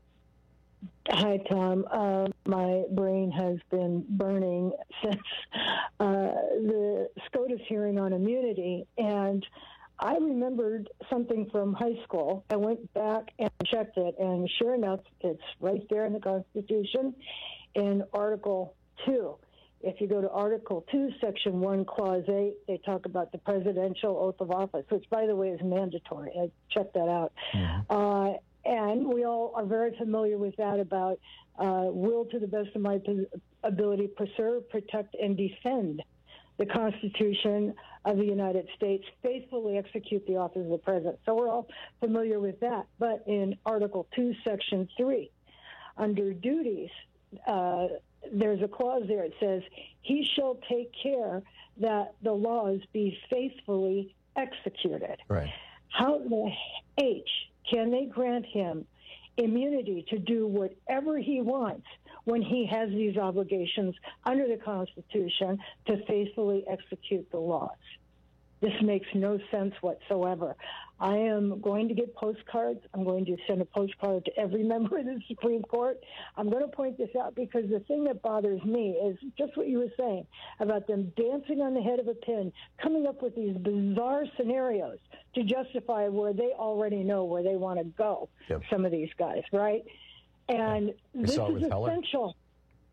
Hi, Tom. Uh, my brain has been burning since uh, the SCOTUS hearing on immunity, and I remembered something from high school. I went back and checked it, and sure enough, it's right there in the Constitution in Article two. If you go to Article two, Section one, Clause eight, they talk about the presidential oath of office, which, by the way, is mandatory. I checked that out. Mm-hmm. Uh, and we all are very familiar with that about uh, will, to the best of my ability, preserve, protect, and defend the Constitution of the United States, faithfully execute the office of the president. So we're all familiar with that. But in Article two, Section three, under duties, uh, there's a clause there. It says, he shall take care that the laws be faithfully executed. Right. How the H can they grant him immunity to do whatever he wants when he has these obligations under the Constitution to faithfully execute the laws? This makes no sense whatsoever. I am going to get postcards. I'm going to send a postcard to every member of the Supreme Court. I'm going to point this out because the thing that bothers me is just what you were saying about them dancing on the head of a pin, coming up with these bizarre scenarios to justify where they already know where they want to go, yep. Some of these guys, right? And we this saw it is with Heller. essential.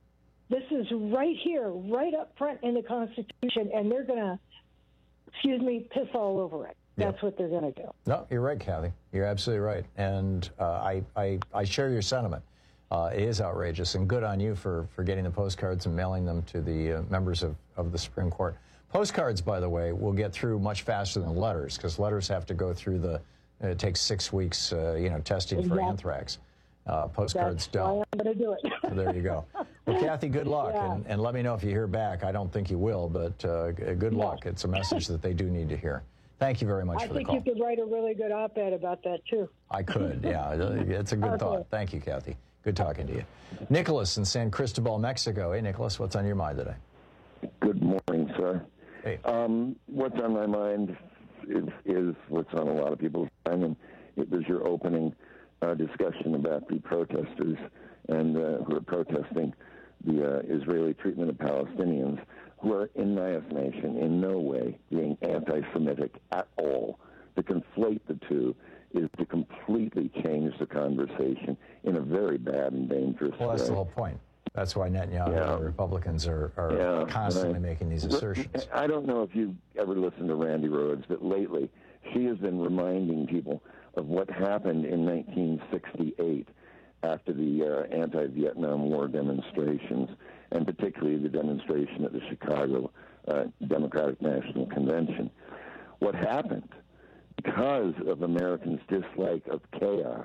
This is right here, right up front in the Constitution, and they're going to, excuse me, piss all over it. That's yep. what they're going to do. No, you're right, Kathy. You're absolutely right. And uh, I, I, I share your sentiment. Uh, it is outrageous, and good on you for, for getting the postcards and mailing them to the uh, members of, of the Supreme Court. Postcards, by the way, will get through much faster than letters, because letters have to go through the, uh, it takes six weeks, uh, you know, testing exactly. for anthrax. Uh, postcards That's don't. Why I'm going to do it. So there you go. Well, Kathy, good luck, yeah. and, and let me know if you hear back. I don't think you will, but uh, good no. luck. It's a message that they do need to hear. Thank you very much I for the call. I think you could write a really good op-ed about that, too. I could, yeah. It's a good okay. thought. Thank you, Kathy. Good talking to you. Nicholas in San Cristobal, Mexico. Hey, Nicholas, what's on your mind today? Good morning, sir. Hey. Um, what's on my mind is, is what's on a lot of people's mind, and it was your opening uh, discussion about the protesters and uh, who are protesting the uh, Israeli treatment of Palestinians, who are, in my estimation, in no way being anti-Semitic at all. To conflate the two is to completely change the conversation in a very bad and dangerous well, way. Well, that's the whole point. That's why Netanyahu yeah. and the Republicans are, are yeah, constantly I, making these assertions. I don't know if you ever listened to Randy Rhodes, but lately she has been reminding people of what happened in nineteen sixty-eight after the uh, anti-Vietnam War demonstrations, and particularly the demonstration at the Chicago uh, Democratic National Convention. What happened, because of Americans' dislike of chaos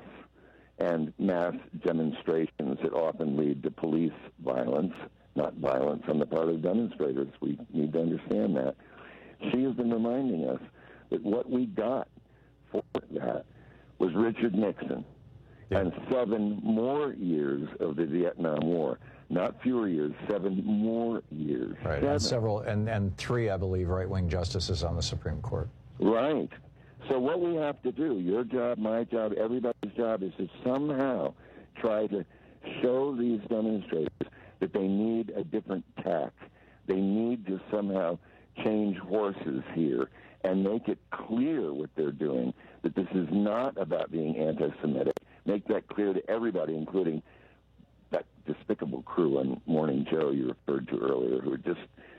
and mass demonstrations that often lead to police violence, not violence on the part of demonstrators. We need to understand that. She has been reminding us that what we got for that was Richard Nixon yeah. and seven more years of the Vietnam War. Not fewer years, seven more years. Right, seven. and several, and, and three, I believe, right-wing justices on the Supreme Court. Right. So what we have to do, your job, my job, everybody's job, is to somehow try to show these demonstrators that they need a different tack. They need to somehow change horses here and make it clear what they're doing, that this is not about being anti-Semitic. Make that clear to everybody, including that despicable crew on Morning Joe you referred to earlier, who just,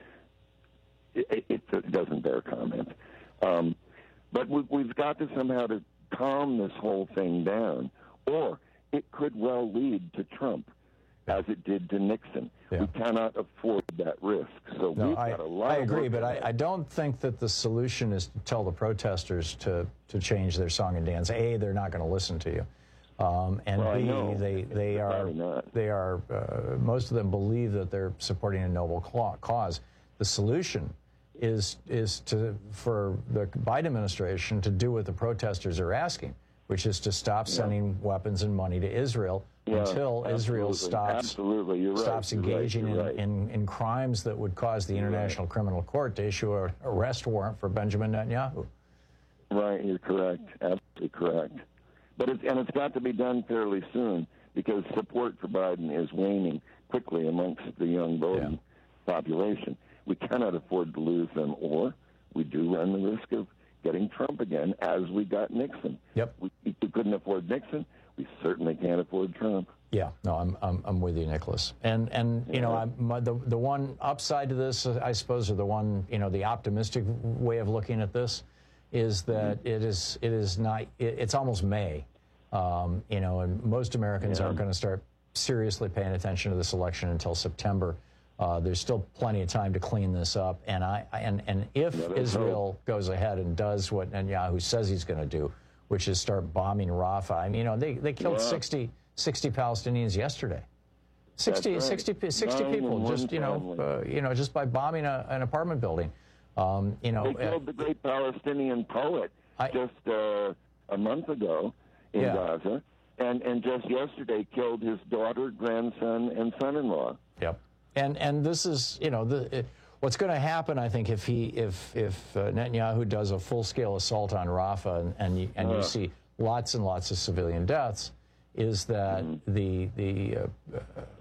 it, it doesn't bear comment. Um, But we've got to somehow to calm this whole thing down, or it could well lead to Trump, as it did to Nixon. Yeah. We cannot afford that risk. So no, we've I, got a lot I of agree, work but I, I don't think that the solution is to tell the protesters to, to change their song and dance. A, they're not going to listen to you. Um, and well, B, they, they are, they are uh, most of them believe that they're supporting a noble cause. The solution is is to for the Biden administration to do what the protesters are asking, which is to stop yeah. sending weapons and money to Israel yeah, until absolutely. Israel stops absolutely. You're stops right. engaging You're in, right. in, in crimes that would cause the You're International right. Criminal Court to issue an arrest warrant for Benjamin Netanyahu. Right, you're correct. Absolutely correct. But it's, and it's got to be done fairly soon, because support for Biden is waning quickly amongst the young voting yeah. population. We cannot afford to lose them, or we do run the risk of getting Trump again, as we got Nixon. Yep. We, we couldn't afford Nixon. We certainly can't afford Trump. Yeah, no, I'm I'm, I'm with you, Nicholas. And and you yeah. know, I'm, my, the the one upside to this, I suppose, or the one you know, the optimistic way of looking at this, is that mm-hmm. it is it is not it, it's almost May, um, you know, and most Americans yeah. aren't going to start seriously paying attention to this election until September. Uh, there's still plenty of time to clean this up, and I and and if Israel hope. goes ahead and does what Netanyahu says he's going to do, which is start bombing Rafah. I mean, you know, they they killed yeah. sixty, sixty Palestinians yesterday. sixty, right. sixty, sixty people, just you know, uh, you know, just by bombing a, an apartment building. Um, you know, they killed uh, the great Palestinian poet I, just uh, a month ago in yeah. Gaza, and and just yesterday killed his daughter, grandson, and son-in-law. Yep. And and this is, you know, the, it, what's going to happen, I think, if he if if uh, Netanyahu does a full-scale assault on Rafah and and, you, and uh. you see lots and lots of civilian deaths, is that mm-hmm. the the uh, uh,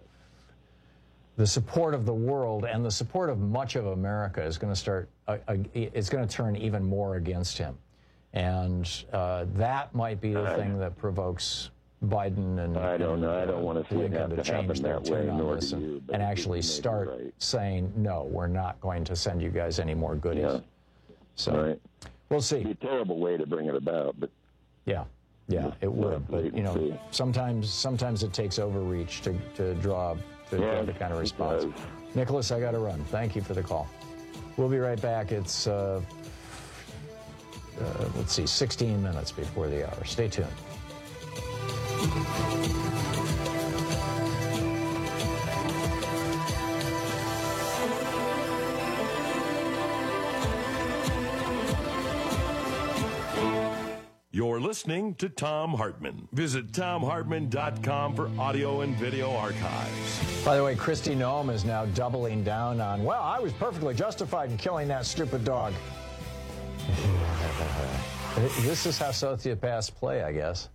the support of the world and the support of much of America is going to start uh, uh, is going to turn even more against him, and uh, that might be the uh. thing that provokes Biden and I don't know. I don't want to see it have to to change happen their that way, tune on nor this do and, you. but and I actually think you may be start right. saying, no, we're not going to send you guys any more goodies. Yeah. So Right. we'll see. It'd be a terrible way to bring it about, but Yeah, yeah, it we'll would. have to But wait you and know, see. sometimes sometimes it takes overreach to to draw to Yeah, draw the kind of it response. does. Nicholas, I got to run. Thank you for the call. We'll be right back. It's uh, uh, let's see, sixteen minutes before the hour. Stay tuned. You're listening to Thom Hartmann. Visit Thom Hartmann dot com for audio and video archives. By the way, Kristi Noem is now doubling down on, well, I was perfectly justified in killing that stupid dog. This is how sociopaths play, I guess.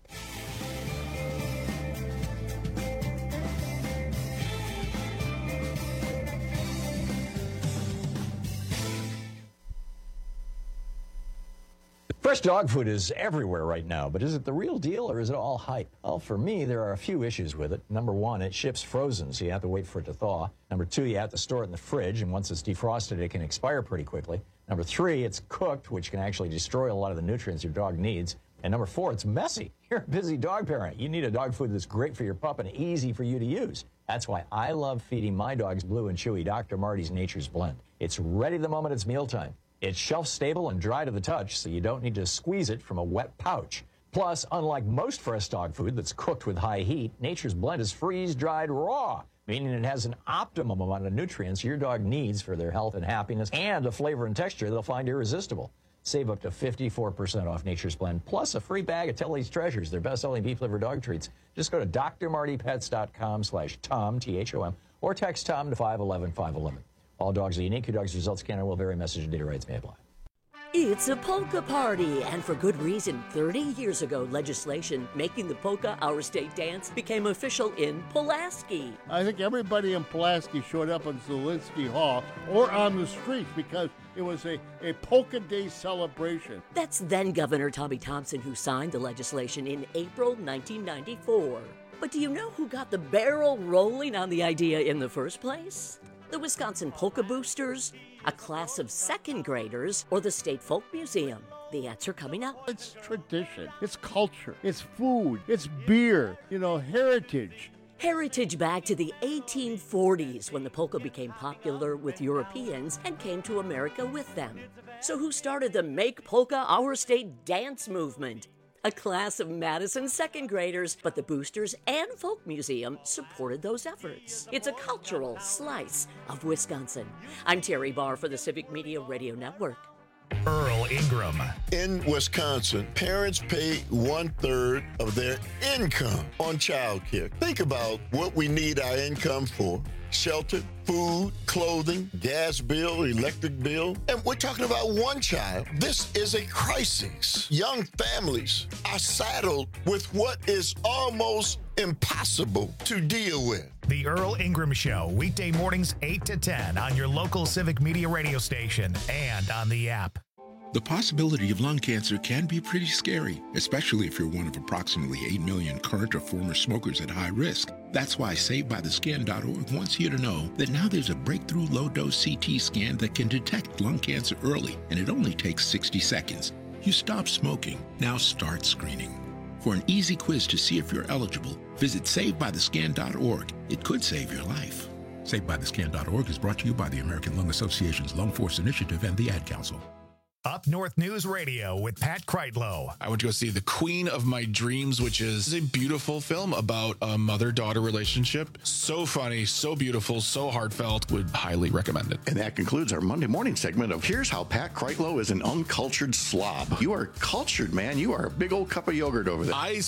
Fresh dog food is everywhere right now, but is it the real deal or is it all hype? Well, for me, there are a few issues with it. Number one, it ships frozen, so you have to wait for it to thaw. Number two, you have to store it in the fridge, and once it's defrosted, it can expire pretty quickly. Number three, it's cooked, which can actually destroy a lot of the nutrients your dog needs. And number four, it's messy. You're a busy dog parent. You need a dog food that's great for your pup and easy for you to use. That's why I love feeding my dogs Blue and Chewy Doctor Marty's Nature's Blend. It's ready the moment it's mealtime. It's shelf-stable and dry to the touch, so you don't need to squeeze it from a wet pouch. Plus, unlike most fresh dog food that's cooked with high heat, Nature's Blend is freeze-dried raw, meaning it has an optimum amount of nutrients your dog needs for their health and happiness, and a flavor and texture they'll find irresistible. Save up to fifty-four percent off Nature's Blend, plus a free bag of Telly's Treasures, their best-selling beef liver dog treats. Just go to D R Marty Pets dot com slash Tom, T H O M, or text Tom to five one one, five one one. All dogs are unique. Your dog's results can and will vary. Message and data rights may apply. It's a polka party, and for good reason. thirty years ago, legislation making the polka our state dance became official in Pulaski. I think everybody in Pulaski showed up in Zielinski Hall or on the streets because it was a, a polka day celebration. That's then Governor Tommy Thompson who signed the legislation in April nineteen ninety-four. But do you know who got the barrel rolling on the idea in the first place? The Wisconsin Polka Boosters, a class of second graders, or the State Folk Museum? The answer coming up. It's tradition, it's culture, it's food, it's beer, you know, heritage. Heritage back to the eighteen forties when the polka became popular with Europeans and came to America with them. So who started the Make Polka Our State dance movement? A class of Madison second graders, but the Boosters and Folk Museum supported those efforts. It's a cultural slice of Wisconsin. I'm Terry Barr for the Civic Media Radio Network. Earl Ingram. In Wisconsin, parents pay one-third of their income on child care. Think about what we need our income for. Shelter, food, clothing, gas bill, electric bill. And we're talking about one child. This is a crisis. Young families are saddled with what is almost impossible to deal with. The Earl Ingram Show, weekday mornings eight to ten on your local Civic Media radio station and on the app. The possibility of lung cancer can be pretty scary, especially if you're one of approximately eight million current or former smokers at high risk. That's why Saved By The Scan dot org wants you to know that now there's a breakthrough low-dose C T scan that can detect lung cancer early, and it only takes sixty seconds. You stop smoking, now start screening. For an easy quiz to see if you're eligible, visit Saved By The Scan dot org. It could save your life. Saved By The Scan dot org is brought to you by the American Lung Association's Lung Force Initiative and the Ad Council. Up North News Radio with Pat Kreitlow. I went to go see The Queen of My Dreams, which is a beautiful film about a mother-daughter relationship. So funny, so beautiful, so heartfelt. Would highly recommend it. And that concludes our Monday morning segment of Here's How Pat Kreitlow is an Uncultured Slob. You are cultured, man. You are a big old cup of yogurt over there. I...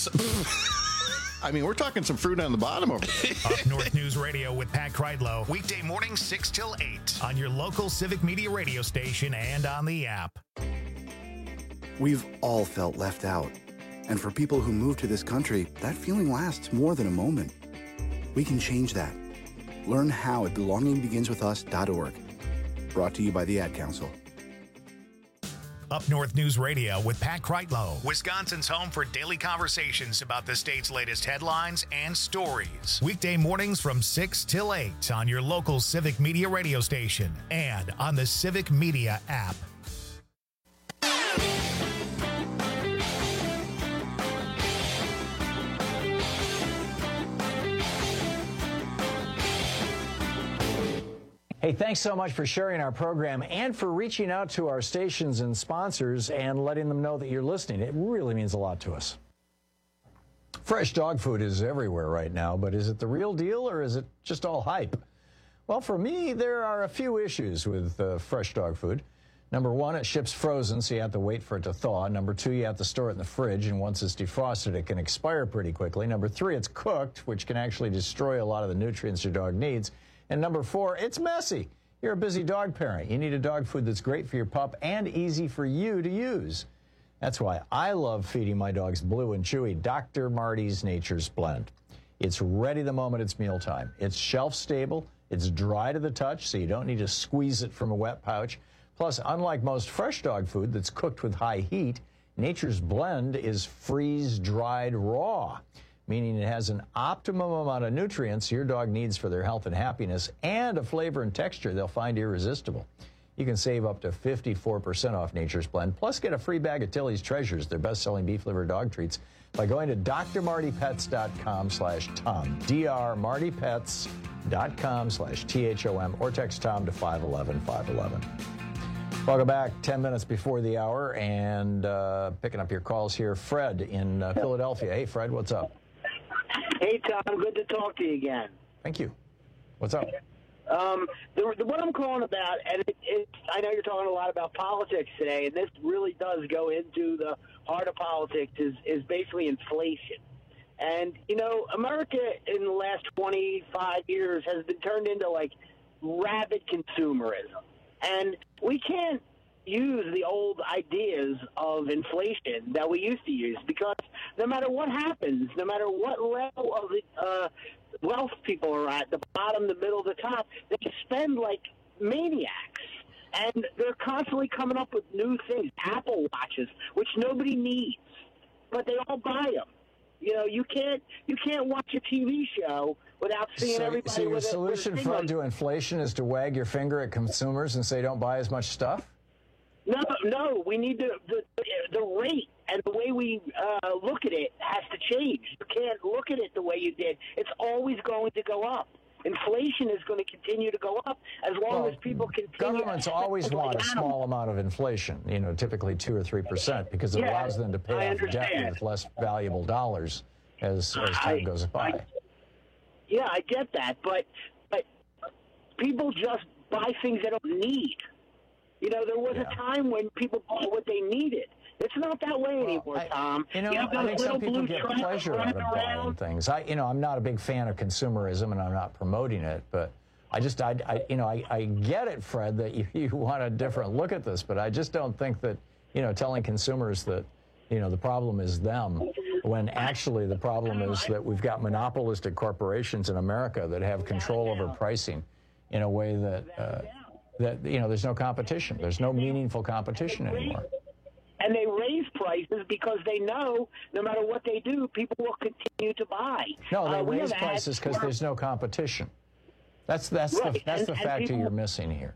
I mean, we're talking some fruit on the bottom over there. Up North News Radio with Pat Kreitlow, weekday mornings six till eight on your local Civic Media radio station and on the app. We've all felt left out. And for people who move to this country, that feeling lasts more than a moment. We can change that. Learn how at belonging begins with us dot org. Brought to you by the Ad Council. Up North News Radio with Pat Kreitlow, Wisconsin's home for daily conversations about the state's latest headlines and stories. Weekday mornings from six till eight on your local Civic Media radio station and on the Civic Media app. Hey, thanks so much for sharing our program and for reaching out to our stations and sponsors and letting them know that you're listening. It really means a lot to us. Fresh dog food is everywhere right now, but is it the real deal or is it just all hype? Well, for me, there are a few issues with uh, fresh dog food. Number one, it ships frozen, so you have to wait for it to thaw. Number two, you have to store it in the fridge, and once it's defrosted, it can expire pretty quickly. Number three, it's cooked, which can actually destroy a lot of the nutrients your dog needs. And number four, it's messy. You're a busy dog parent. You need a dog food that's great for your pup and easy for you to use. That's why I love feeding my dogs Blue and Chewy Doctor Marty's Nature's Blend. It's ready the moment it's mealtime. It's shelf stable. It's dry to the touch, so you don't need to squeeze it from a wet pouch. Plus, unlike most fresh dog food that's cooked with high heat, Nature's Blend is freeze-dried raw, meaning it has an optimum amount of nutrients your dog needs for their health and happiness and a flavor and texture they'll find irresistible. You can save up to fifty-four percent off Nature's Blend, plus get a free bag of Tilly's Treasures, their best-selling beef liver dog treats, by going to d r marty pets dot com slash tom, d r marty pets dot com slash T H O M, or text Tom to five one one, five one one. Welcome back, ten minutes before the hour, and uh, picking up your calls here, Fred in uh, Philadelphia. Hey, Fred, what's up? Hey, Tom, good to talk to you again. Thank you. What's up? Um, the, the, what I'm calling about, and it, it, I know you're talking a lot about politics today, and this really does go into the heart of politics, is, is basically inflation. And, you know, America in the last twenty-five years has been turned into, like, rabid consumerism. And we can't use the old ideas of inflation that we used to use, because no matter what happens, no matter what level of uh, wealth people are at, the bottom, the middle, the top, they spend like maniacs. And they're constantly coming up with new things, Apple Watches, which nobody needs, but they all buy them. You know, you can't you can't watch a T V show without seeing so, everybody. So your with solution, a, with a Fred, to inflation is to wag your finger at consumers and say don't buy as much stuff? No, no, we need to, the, the rate and the way we uh, look at it has to change. You can't look at it the way you did. It's always going to go up. Inflation is going to continue to go up as long well, as people continue. Governments always want a small amount of inflation, you know, typically two or three percent, because it yeah, allows them to pay I off debt understand. with less valuable dollars as, as time I, goes by. I, yeah, I get that, but but people just buy things they don't need. You know, there was Yeah. a time when people bought what they needed. It's not that way anymore, Tom. You know, you have I those think little some people blue get trucks pleasure out of running buying around. things. I, you know, I'm not a big fan of consumerism, and I'm not promoting it, but I just, I, I you know, I, I get it, Fred, that you, you want a different look at this, but I just don't think that, you know, telling consumers that, you know, the problem is them, when actually the problem is that we've got monopolistic corporations in America that have control over pricing in a way that, uh, that, you know, there's no competition. There's no meaningful competition anymore. And they raise prices because they know no matter what they do, people will continue to buy. No, they uh, we raise have had prices because there's no competition. That's that's Right, the that's and- the and factor people- you're missing here.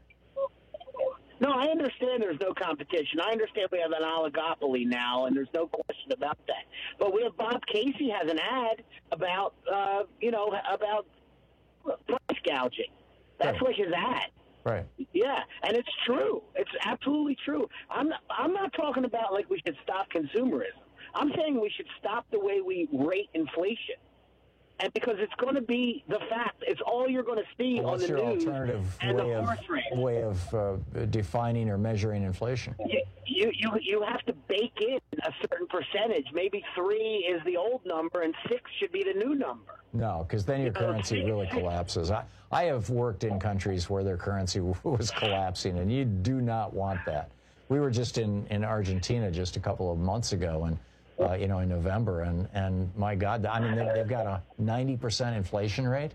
No, I understand there's no competition. I understand we have an oligopoly now, and there's no question about that. But we have Bob Casey has an ad about, uh, you know, about price gouging. That's Right. like his ad. Right. Yeah, and it's true. It's absolutely true. I'm not, I'm not talking about like we should stop consumerism. I'm saying we should stop the way we rate inflation. And because it's going to be the fact, it's all you're going to see Well, on what's the your news alternative and the way of horse race. way of uh, defining or measuring inflation? You, you, you, you have to bake in a certain percentage. Maybe three is the old number and six should be the new number. No, because then your currency really collapses. I, I have worked in countries where their currency was collapsing, and you do not want that. We were just in, in Argentina just a couple of months ago, and uh, you know, in November, and, and my God, I mean, they, they've got a ninety percent inflation rate,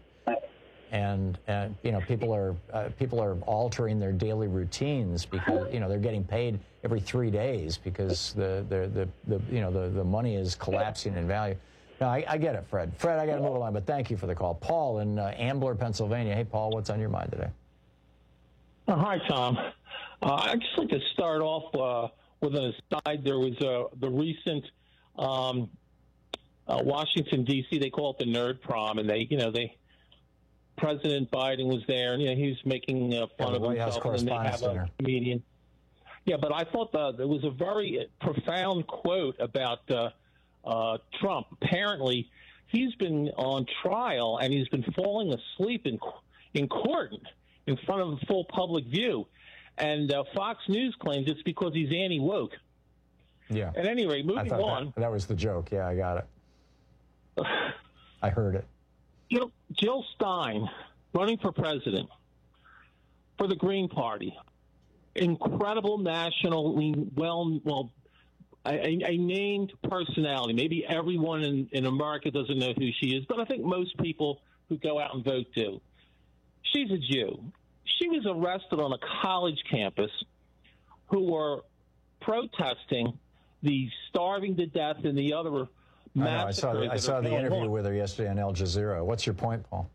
and, and you know, people are uh, people are altering their daily routines because, you know, they're getting paid. every three days because the the the, the you know the, the money is collapsing in value. No, I, I get it, Fred. Fred, I got to move along, but thank you for the call. Paul in uh, Ambler, Pennsylvania. Hey, Paul, what's on your mind today? Uh, hi, Tom. Uh, I'd just like to start off uh, with an aside. There was uh, the recent um, uh, Washington, D C, they call it the Nerd Prom, and they, you know, they President Biden was there, and, you know, he was making uh, fun yeah, of White himself, House and then they have Dinner. a comedian. Yeah, but I thought the, there was a very profound quote about uh, uh, Trump. Apparently, he's been on trial, and he's been falling asleep in in court in front of full public view. And uh, Fox News claims it's because he's anti-woke. Yeah. At any rate, moving I on. That, that was the joke. Yeah, I got it. I heard it. Jill, Jill Stein, running for president for the Green Party. Incredible nationally well, well, a, a named personality. Maybe everyone in, in America doesn't know who she is, but I think most people who go out and vote do. She's a Jew. She was arrested on a college campus who were protesting the starving to death and the other I, know, I saw the, I saw the interview on. with her yesterday on Al Jazeera. What's your point, Paul?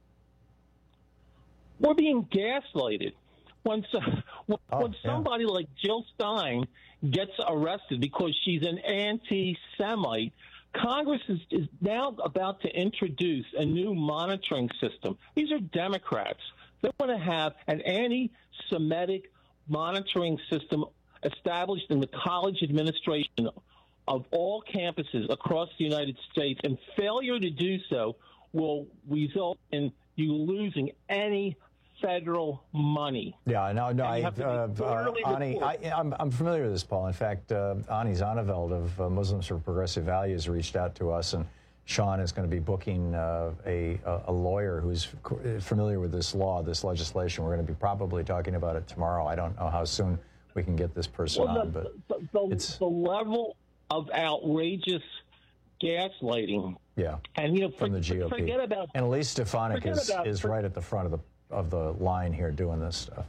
We're being gaslighted. When, so, when, oh, when somebody yeah. like Jill Stein gets arrested because she's an anti-Semite, Congress is, is now about to introduce a new monitoring system. These are Democrats. They want to have an anti-Semitic monitoring system established in the college administration of all campuses across the United States, and failure to do so will result in you losing any federal money. Yeah, no, no, I, uh, uh, Ani, I, I'm, I'm familiar with this, Paul. In fact, uh, Ani Zonneveld of uh, Muslims for Progressive Values reached out to us, and Sean is going to be booking uh, a, a lawyer who's familiar with this law, this legislation. We're going to be probably talking about it tomorrow. I don't know how soon we can get this person well, on, the, but the, the, it's the level of outrageous gaslighting. Yeah, and you know, from for, the G O P. Forget about and Elise Stefanik forget is, about, is right at the front of the of the line here doing this stuff.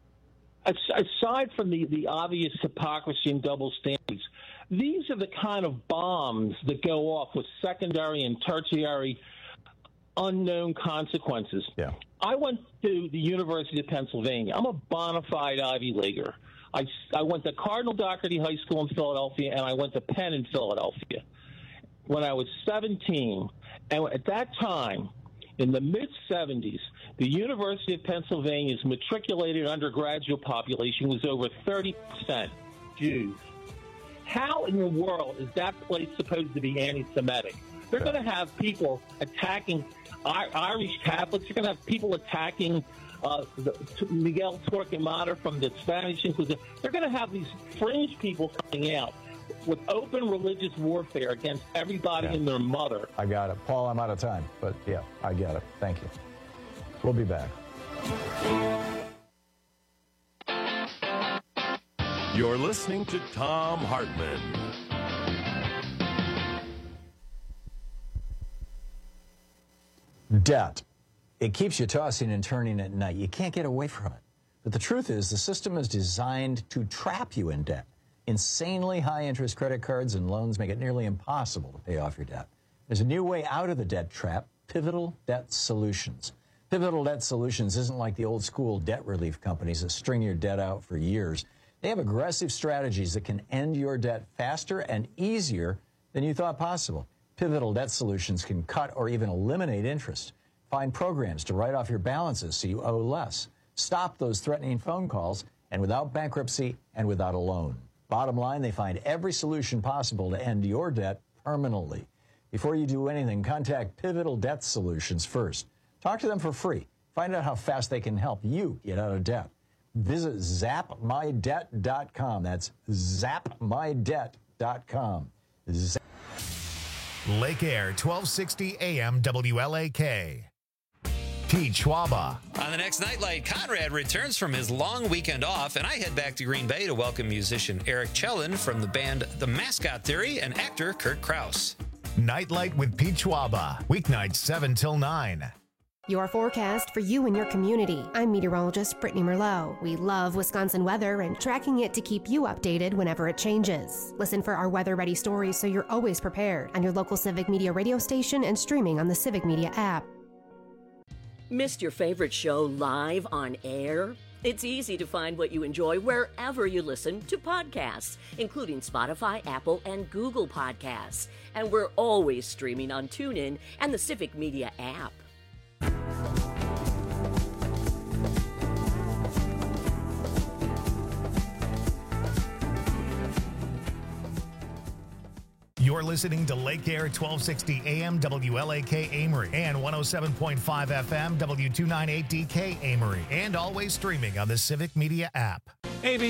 Aside from the, the obvious hypocrisy and double standards, these are the kind of bombs that go off with secondary and tertiary unknown consequences. Yeah. I went to the University of Pennsylvania. I'm a bona fide Ivy Leaguer. I, I went to Cardinal Doherty High School in Philadelphia, and I went to Penn in Philadelphia when I was seventeen. And at that time, in the mid seventies, the University of Pennsylvania's matriculated undergraduate population was over thirty percent Jews. How in the world is that place supposed to be anti-Semitic? They're going to have people attacking Irish Catholics. They're going to have people attacking uh, the, Miguel Torquemada from the Spanish Inquisition. They're going to have these fringe people coming out with open religious warfare against everybody yeah. and their mother. I got it. Paul, I'm out of time, but yeah, I get it. Thank you. We'll be back. You're listening to Thom Hartmann. Debt. It keeps you tossing and turning at night. You can't get away from it. But the truth is, the system is designed to trap you in debt. Insanely high interest credit cards and loans make it nearly impossible to pay off your debt. There's a new way out of the debt trap, Pivotal Debt Solutions. Pivotal Debt Solutions isn't like the old school debt relief companies that string your debt out for years. They have aggressive strategies that can end your debt faster and easier than you thought possible. Pivotal Debt Solutions can cut or even eliminate interest. Find programs to write off your balances so you owe less. Stop those threatening phone calls, and without bankruptcy and without a loan. Bottom line, they find every solution possible to end your debt permanently. Before you do anything, contact Pivotal Debt Solutions first. Talk to them for free. Find out how fast they can help you get out of debt. Visit zap my debt dot com. That's zap my debt dot com. Zap- Lake Air, twelve sixty A M W L A K. Pete Schwaba. On the next Nightlight, Conrad returns from his long weekend off, and I head back to Green Bay to welcome musician Eric Chellan from the band The Mascot Theory and actor Kurt Krause. Nightlight with Pete Schwaba. Weeknights seven till nine. Your forecast for you and your community. I'm meteorologist Brittany Merlot. We love Wisconsin weather and tracking it to keep you updated whenever it changes. Listen for our weather-ready stories so you're always prepared on your local Civic Media radio station and streaming on the Civic Media app. Missed your favorite show live on air? It's easy to find what you enjoy wherever you listen to podcasts, including Spotify, Apple, and Google Podcasts. And we're always streaming on TuneIn and the Civic Media app. You're listening to Lake Air twelve sixty A M W L A K Amory and one oh seven point five F M W two ninety-eight D K Amory, and always streaming on the Civic Media app. A B